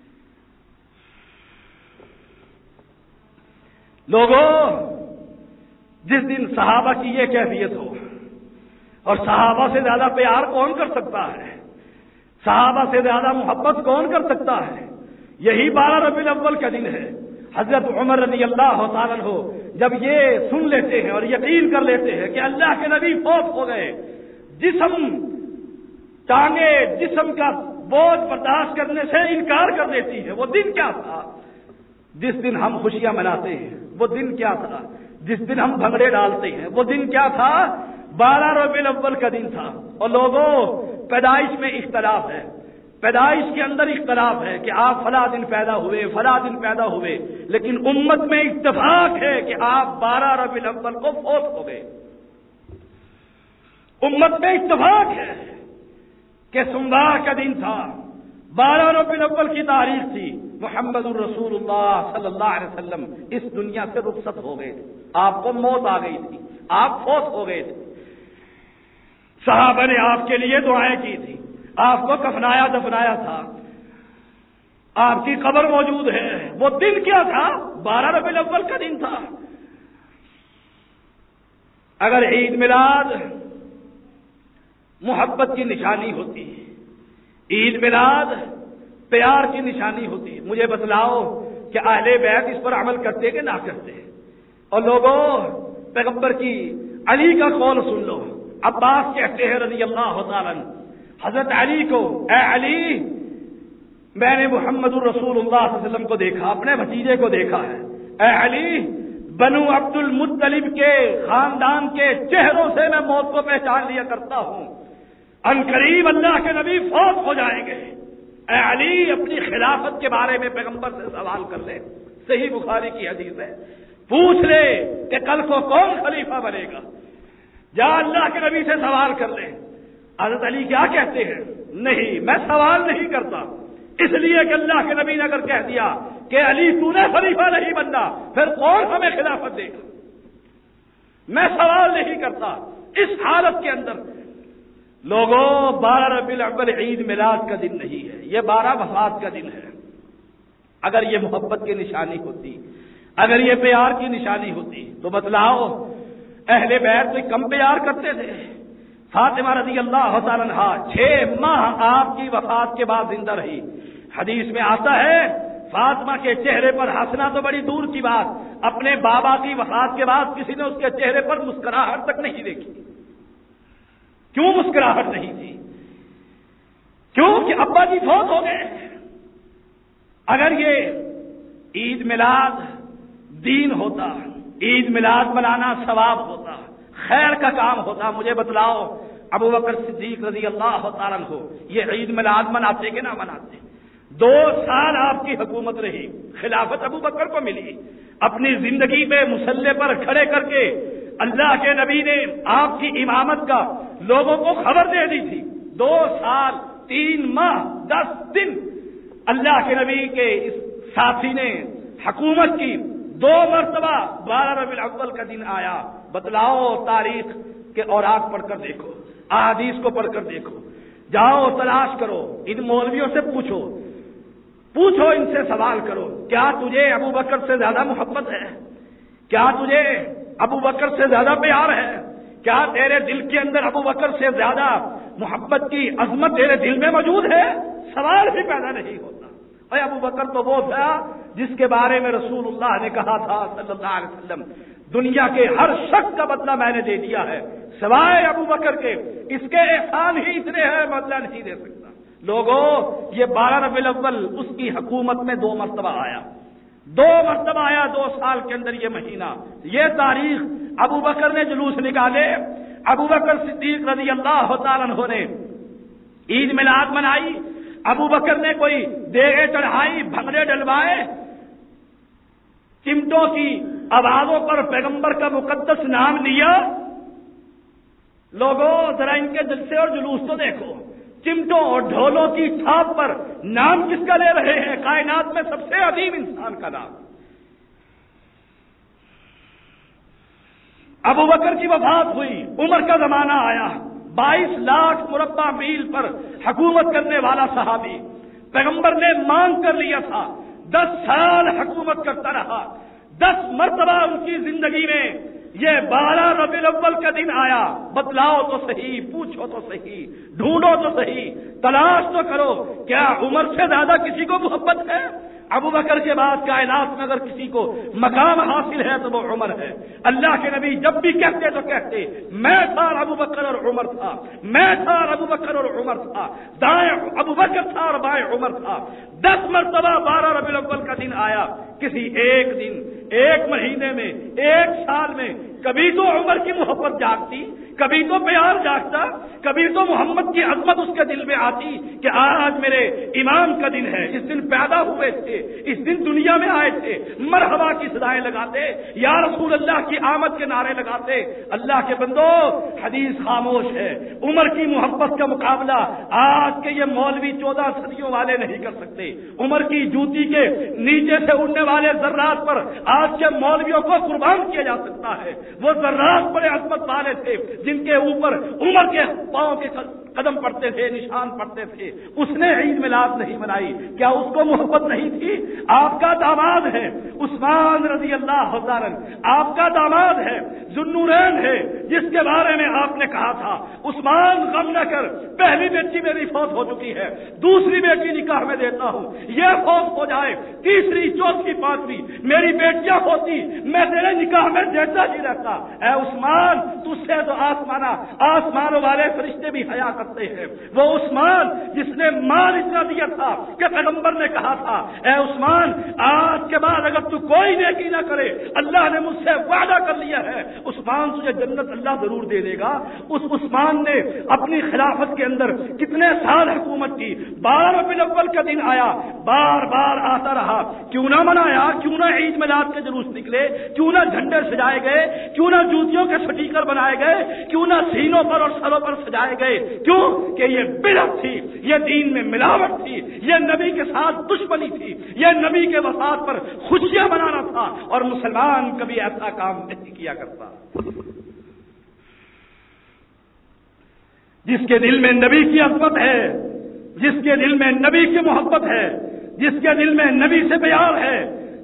لوگوں، جس دن صحابہ کی یہ کیفیت ہو، اور صحابہ سے زیادہ پیار کون کر سکتا ہے؟ صحابہ سے زیادہ محبت کون کر سکتا ہے؟ یہی 12 ربیع الاول کا دن ہے۔ حضرت عمر رضی اللہ تعالیٰ عنہ جب یہ سن لیتے ہیں اور یقین کر لیتے ہیں کہ اللہ کے نبی فوت ہو گئے، جسم ٹانگیں جسم کا بوجھ برداشت کرنے سے انکار کر دیتی ہے۔ وہ دن کیا تھا جس دن ہم خوشیاں مناتے ہیں؟ وہ دن کیا تھا جس دن ہم بھنگڑے ڈالتے ہیں؟ وہ دن کیا تھا؟ 12 ربیع الاول کا دن تھا۔ اور لوگوں، پیدائش میں اختلاف ہے، پیدائش کے اندر اختلاف ہے کہ آپ فلاں دن پیدا ہوئے، فلاں دن پیدا ہوئے، لیکن امت میں اتفاق ہے کہ آپ 12 ربیع الاول کو فوت ہو گئے۔ امت میں اتفاق ہے کہ سوموار کا دن تھا، 12 ربیع الاول کی تاریخ تھی، محمد الرسول اللہ صلی اللہ علیہ وسلم اس دنیا سے رخصت ہو گئے تھے، آپ کو موت آ گئی تھی، آپ فوت ہو گئے تھے۔ صحابہ نے آپ کے لیے دعائیں کی تھی، آپ کو کفنایا دفنایا تھا، آپ کی قبر موجود ہے۔ وہ دن کیا تھا؟ 12 ربیع الاول کا دن تھا۔ اگر عید میلاد محبت کی نشانی ہوتی، عید میلاد پیار کی نشانی ہوتی، مجھے بتلاؤ کہ اہل بیت اس پر عمل کرتے کہ نہ کرتے؟ اور لوگوں، پیغمبر کی علی کا قول سن لو۔ عباس کہتے ہیں رضی اللہ تعالیٰ عنہ حضرت علی کو، اے علی، میں نے محمد الرسول اللہ صلی اللہ علیہ وسلم کو دیکھا، اپنے بھتیجے کو دیکھا ہے۔ اے علی، بنو عبد المطلب کے خاندان کے چہروں سے میں موت کو پہچان لیا کرتا ہوں، ان قریب اللہ کے نبی فوت ہو جائیں گے۔ اے علی، اپنی خلافت کے بارے میں پیغمبر سے سوال کر لے، صحیح بخاری کی حدیث ہے، پوچھ لے کہ کل کو کون خلیفہ بنے گا، جا اللہ کے نبی سے سوال کر لے۔ حضرت علی کیا کہتے ہیں؟ نہیں، میں سوال نہیں کرتا، اس لیے کہ اللہ کے نبی نے اگر کہہ دیا کہ علی تو نے خلیفہ نہیں بننا، پھر کون ہمیں خلافت دے گا؟ میں سوال نہیں کرتا۔ اس حالت کے اندر لوگوں، 12 ربیع الاول عید میلاد کا دن نہیں ہے، یہ 12 وفات کا دن ہے۔ اگر یہ محبت کی نشانی ہوتی، اگر یہ پیار کی نشانی ہوتی تو بتلاؤ اہل بیت تو کم پیار کرتے تھے. فاطمہ رضی اللہ تعالیٰ عنہا 6 ماہ آپ کی وفات کے بعد زندہ رہی. حدیث میں آتا ہے فاطمہ کے چہرے پر ہنسنا تو بڑی دور کی بات، اپنے بابا کی وفات کے بعد کسی نے اس کے چہرے پر مسکراہٹ تک نہیں دیکھی. کیوں مسکراہٹ نہیں تھی؟ کیوں کہ ابا جی فوت ہو گئے. اگر یہ عید میلاد دین ہوتا، عید میلاد منانا ثواب ہوتا، خیر کا کام ہوتا، مجھے بتلاؤ ابو بکر صدیق رضی اللہ تعالیٰ عنہ یہ عید میلاد مناتے کہ نہ مناتے؟ 2 سال آپ کی حکومت رہی، خلافت ابو بکر کو ملی. اپنی زندگی میں مسلح پر کھڑے کر کے اللہ کے نبی نے آپ کی امامت کا لوگوں کو خبر دے دی تھی. 2 سال 3 ماہ 10 دن اللہ کے نبی کے اس ساتھی نے حکومت کی. 2 مرتبہ 12 ربیع الاول کا دن آیا. بتلاؤ تاریخ کے اوراق پڑھ کر دیکھو، احادیث کو پڑھ کر دیکھو، جاؤ تلاش کرو، ان مولویوں سے پوچھو ان سے سوال کرو، کیا تجھے ابو بکر سے زیادہ محبت ہے؟ کیا تجھے ابو بکر سے زیادہ پیار ہے؟ کیا تیرے دل کے اندر ابو بکر سے زیادہ محبت کی عظمت تیرے دل میں موجود ہے؟ سوال بھی پیدا نہیں ہوتا. اے ابو بکر تو وہ تھا جس کے بارے میں رسول اللہ نے کہا تھا صلی اللہ علیہ وسلم دنیا کے ہر شخص کا بدلہ میں نے دے دیا ہے سوائے ابو بکر کے، اس کے احسان ہی اتنے ہیں بدلہ نہیں دے سکتا. لوگوں یہ 12 ربیع الاول اس کی حکومت میں 2 مرتبہ آیا، 2 مرتبہ آیا 2 سال کے اندر یہ مہینہ. یہ تاریخ ابو بکر نے جلوس نکالے، ابو بکر صدیق رضی اللہ تعالیٰ عنہ نے عید میلاد منائی، ابو بکر نے کوئی دیگیں چڑھائی، بھنگڑے ڈلوائے، چمٹوں کی آوازوں پر پیغمبر کا مقدس نام لیا. لوگوں ذرا ان کے جلسے اور جلوس تو دیکھو، چمٹوں اور ڈھولوں کی چھاپ پر نام کس کا لے رہے ہیں؟ کائنات میں سب سے عظیم انسان کا نام. ابو بکر کی وفات ہوئی، عمر کا زمانہ آیا، 22 لاکھ مربع میل پر حکومت کرنے والا صحابی، پیغمبر نے مانگ کر لیا تھا، 10 سال حکومت کرتا رہا. 10 مرتبہ ان کی زندگی میں یہ 12 ربیع الاول کا دن آیا. بتلاؤ تو صحیح، پوچھو تو صحیح، ڈھونڈو تو صحیح، تلاش تو کرو، کیا عمر سے زیادہ کسی کو محبت ہے؟ ابو بکر کے بعد کائنات میں اگر کسی کو مقام حاصل ہے تو وہ عمر ہے. اللہ کے نبی جب بھی کہتے تو کہتے میں تھا اور ابو بکر اور عمر تھا، میں تھا اور ابو بکر اور عمر تھا، دائیں ابو بکر تھا اور بائیں عمر تھا. 10 مرتبہ 12 ربیع الاول کا دن آیا. کسی ایک دن، ایک مہینے میں، ایک سال میں کبھی تو عمر کی محبت جاگتی، کبھی تو پیار جاگتا، کبھی تو محمد کی عظمت اس کے دل میں آتی کہ آج میرے امام کا دن ہے، اس دن پیدا ہوئے تھے، اس دن دنیا میں آئے تھے. مرحبا کی صدائیں لگاتے، یا رسول اللہ کی آمد کے نعرے لگاتے. اللہ کے بندو حدیث خاموش ہے. عمر کی محبت کا مقابلہ آج کے یہ مولوی 14 صدیوں والے نہیں کر سکتے. عمر کی جوتی کے نیچے سے اڑنے والے ذرات پر آج کے مولویوں کو قربان کیا جا سکتا ہے. وہ ذرات بڑے عظمت والے تھے جن کے اوپر عمر کے پاؤں کے قدم پڑتے تھے، نشان پڑتے تھے. اس نے عید میلاد نہیں منائی، کیا اس کو محبت نہیں تھی؟ آپ کا داماد ہے عثمان رضی اللہ عنہ، آپ کا داماد ہے ذوالنورین ہے جس کے بارے میں آپ نے کہا تھا عثمان غم نہ کر، پہلی بیٹی میری فوت ہو چکی ہے، دوسری بیٹی نکاح میں دیتا ہوں، یہ فوت ہو جائے، تیسری چوتھی پانچویں میری بیٹیاں ہوتی میں تیرے نکاح میں دیتا ہی رہتا. اے عثمان تجھ سے تو آسمانوں والے فرشتے بھی حیا کرتے ہیں. وہ عثمان جس نے مال اتنا دیا تھا کہ پیغمبر نے کہا تھا اے عثمان آج کے بعد اگر تو کوئی نیکی نہ کرے اللہ نے مجھ سے وعدہ کر لیا ہے عثمان تجھے جنت اللہ ضرور دے دے گا. اس عثمان نے اپنی خلافت کے اندر کتنے سال حکومت کی. 12 ربیع الاول کا دن آیا، بار بار آتا رہا. کیوں نہ منایا؟ کیوں نہ عید میلاد کے جلوس نکلے؟ کیوں نہ جھنڈے سجائے گئے؟ کیوں نہ جوتیوں کے سٹیکر بنائے گئے؟ کیوں نہ سینوں پر اور سروں پر سجائے گئے؟ کیوں کہ یہ بدعت تھی، یہ دین میں ملاوٹ تھی، یہ نبی کے ساتھ دشمنی تھی، یہ نبی کے وفات پر خوشیاں منانا تھا. اور مسلمان کبھی ایسا کام نہیں کیا کرتا. جس کے دل میں نبی کی عظمت ہے، جس کے دل میں نبی کی محبت ہے، جس کے دل میں نبی سے پیار ہے،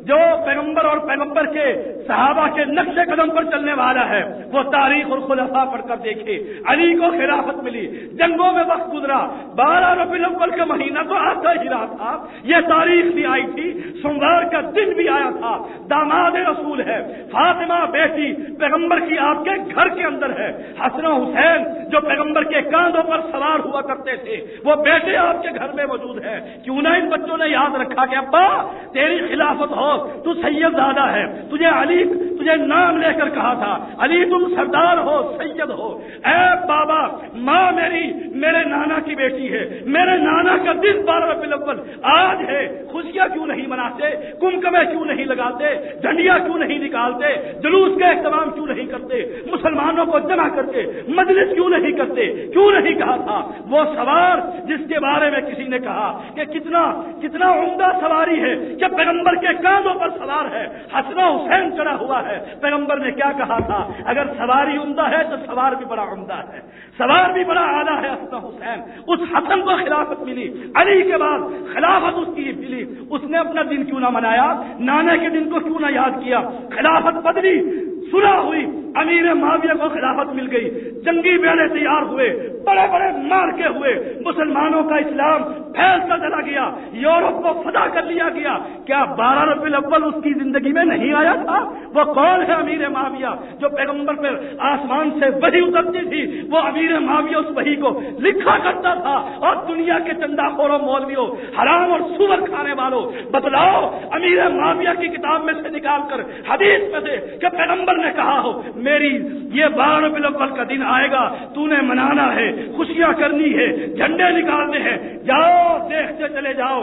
جو پیغمبر اور پیغمبر کے صحابہ کے نقش قدم پر چلنے والا ہے وہ تاریخ اور خلفاء پڑھ کر دیکھے. علی کو خلافت ملی, جنگوں میں وقت گزرا, 12 ربیع الاول کا مہینہ تو آتا ہی رہا تھا, یہ تاریخ بھی آئی تھی, سوموار کا دن بھی آیا تھا. داماد رسول ہے, فاطمہ بیٹی پیغمبر کی آپ کے گھر کے اندر ہے. حسن و حسین جو پیغمبر کے کاندھوں پر سوار ہوا کرتے تھے وہ بیٹے آپ کے گھر میں موجود ہے. کیوں نہ ان بچوں نے یاد رکھا کہ ابا تیری خلافت ہو, تو سید زادہ ہے, تجھے نام لے کر کہا تھا علی تم سردار ہو, سید ہو. اے بابا, ماں میرے نانا کی بیٹی ہے, میرے نانا کا دن 12 ربیع الاول آج ہے, خوشیاں کیوں نہیں مناتے, کمکمے کیوں نہیں لگاتے, ڈنڈیاں کیوں نہیں نکالتے, جلوس کا اہتمام کیوں نہیں کرتے, مسلمانوں کو جمع کرتے مجلس کیوں نہیں کرتے, کیوں نہیں کہا تھا. وہ سوار جس کے بارے میں کسی نے کہا کہ کتنا عمدہ سواری ہے کہ پیغمبر کے کاندھوں پر سوار ہے, حسن و حسین چڑھا ہوا ہے. پیغمبر نے کیا کہا تھا, اگر سواری عمدہ ہے تو سوار بھی بڑا عمدہ ہے, سوار بھی بڑا اعلیٰ ہے. حسن و حسین, اس حسن کو خلافت ملی, علی کے بعد خلافت اس کی ملی. اس نے اپنا دن کیوں نہ منایا, نانا کے دن کو کیوں نہ یاد کیا. خلافت بدلی, صلح ہوئی, امیر معاویہ کو خلافت مل گئی, جنگی بیڑے تیار ہوئے, بڑے بڑے مارکے ہوئے, مسلمانوں کا اسلام پھیلتا چلا گیا, یورپ کو فتح کر لیا گیا. کیا 12 ربیع الاول اس کی زندگی میں نہیں آیا تھا؟ وہ کون ہے امیر معاویہ جو پیغمبر پر آسمان سے وحی اترتی تھی, وہ امیر معاویہ اس وحی کو لکھا کرتا تھا. اور دنیا کے چندہ خوروں, مولویوں, حرام اور سور کھانے والوں, بتلاؤ امیر معاویہ کی کتاب میں سے نکال کر حدیث میں سے کہ پیغمبر نے کہا ہو میری یہ 12 ربیع الاول کا دن آئے گا, تو نے منانا ہے, خوشیاں کرنی ہے, جھنڈے نکالنے ہیں. جاؤ دیکھتے چلے جاؤ,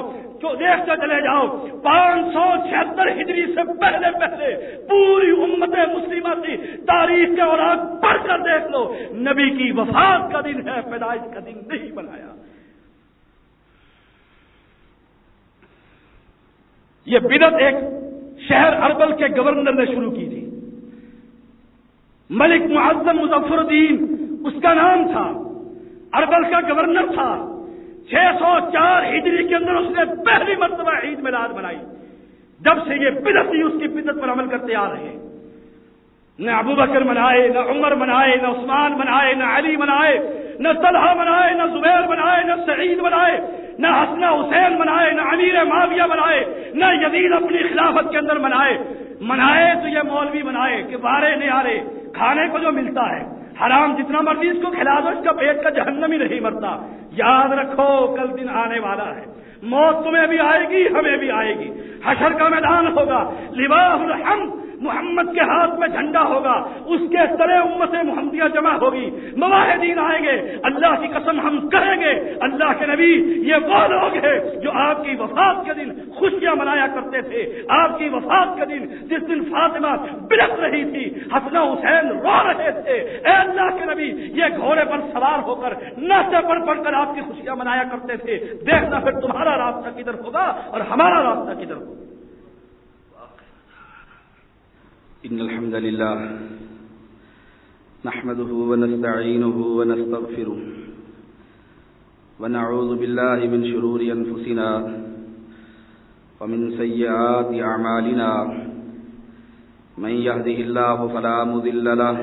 576 ہجری سے پہلے پوری امت مسلمہ کی تاریخ کے اوراق پڑھ کر دیکھ لو, نبی کی وفات کا دن ہے, پیدائش کا دن نہیں بنایا. یہ بدعت ایک شہر اربل کے گورنر نے شروع کی تھی. ملک معظم مظفر الدین اس کا نام تھا, اربل کا گورنر تھا. 604 ہجری کے اندر اس نے پہلی مرتبہ عید میلاد منائی. جب سے یہ بدعت تھی اس کی بدعت پر عمل کرتے آ رہے ہیں. نہ ابو بکر منائے, نہ عمر منائے, نہ عثمان منائے, نہ علی منائے, نہ طلحہ منائے, نہ زبیر منائے, نہ سعید منائے, نہ حسن حسین منائے, نہ امیر معاویہ منائے, نہ یزید اپنی خلافت کے اندر منائے تو یہ مولوی منائے کہ بارے نہیں آ رہے, کھانے کو جو ملتا ہے حرام جتنا مرضی اس کو کھلا دو, اس کا پیٹ کا جہنم ہی نہیں مرتا. یاد رکھو کل دن آنے والا ہے, موت تمہیں بھی آئے گی, ہمیں بھی آئے گی. حشر کا میدان ہوگا, لواء الحمد محمد کے ہاتھ میں جھنڈا ہوگا, اس کے تلے امت محمدیہ جمع ہوگی, مواحدین آئیں گے. اللہ کی قسم ہم کہیں گے اللہ کے نبی یہ وہ لوگ ہیں جو آپ کی وفات کے دن خوشیاں منایا کرتے تھے. آپ کی وفات کے دن جس دن فاطمہ بلک رہی تھی, حسن حسین رو رہے تھے, اے اللہ کے نبی یہ گھوڑے پر سوار ہو کر ناشتے پڑھ پڑھ کر آپ کی خوشیاں منایا کرتے تھے. دیکھنا پھر تمہارا راستہ کدھر ہوگا اور ہمارا راستہ کدھر ہوگا. إن الحمد لله نحمده ونستعينه ونستغفره ونعوذ بالله من شرور أنفسنا ومن سيئات أعمالنا من يهده الله فلا مضل له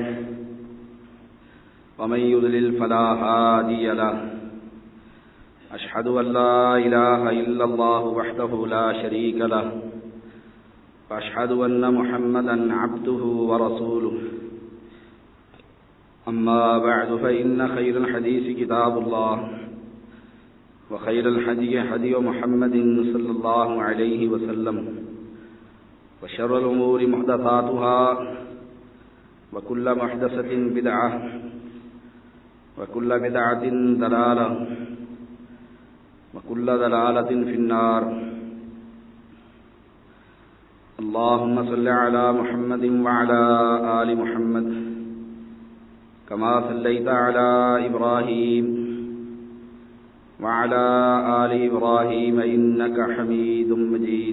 ومن يضلل فلا هادي له. أشهد أن لا إله إلا الله وحده لا شريك له وأشهد أن محمدا عبده ورسوله. أما بعد فإن خير الحديث كتاب الله وخير الهدي هدي محمد صلى الله عليه وسلم وشر الأمور محدثاتها وكل محدثة بدعة وكل بدعة ضلالة وكل ضلالة في النار. اللهم صل على محمد وعلى آل محمد كما صليت على إبراهيم وعلى آل إبراهيم إنك حميد مجيد.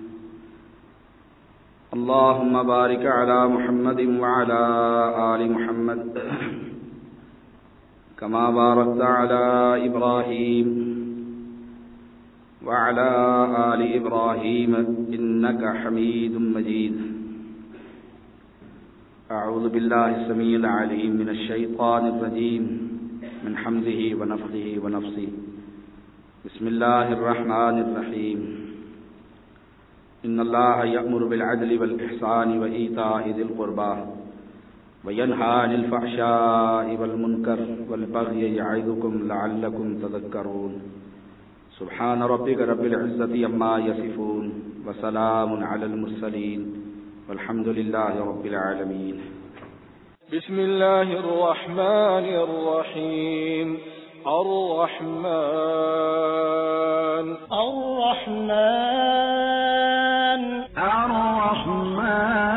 اللهم بارك على محمد وعلى آل محمد كما باركت على إبراهيم وعلى آل إبراهيم إنك حميد مجيد. أعوذ بالله السميع العليم من الشيطان الرجيم من حمزه ونفخه ونفسه. بسم الله الرحمن الرحيم. إن الله يأمر بالعدل والإحسان وإيتاء ذي القربى وينهى عن الفحشاء والمنكر والبغي يعظكم لعلكم تذكرون. سبحان ربك رب العزة عما يصفون وسلام على المرسلين والحمد لله رب العالمين. بسم الله الرحمن الرحيم. الرحمن الرحمن الرحمن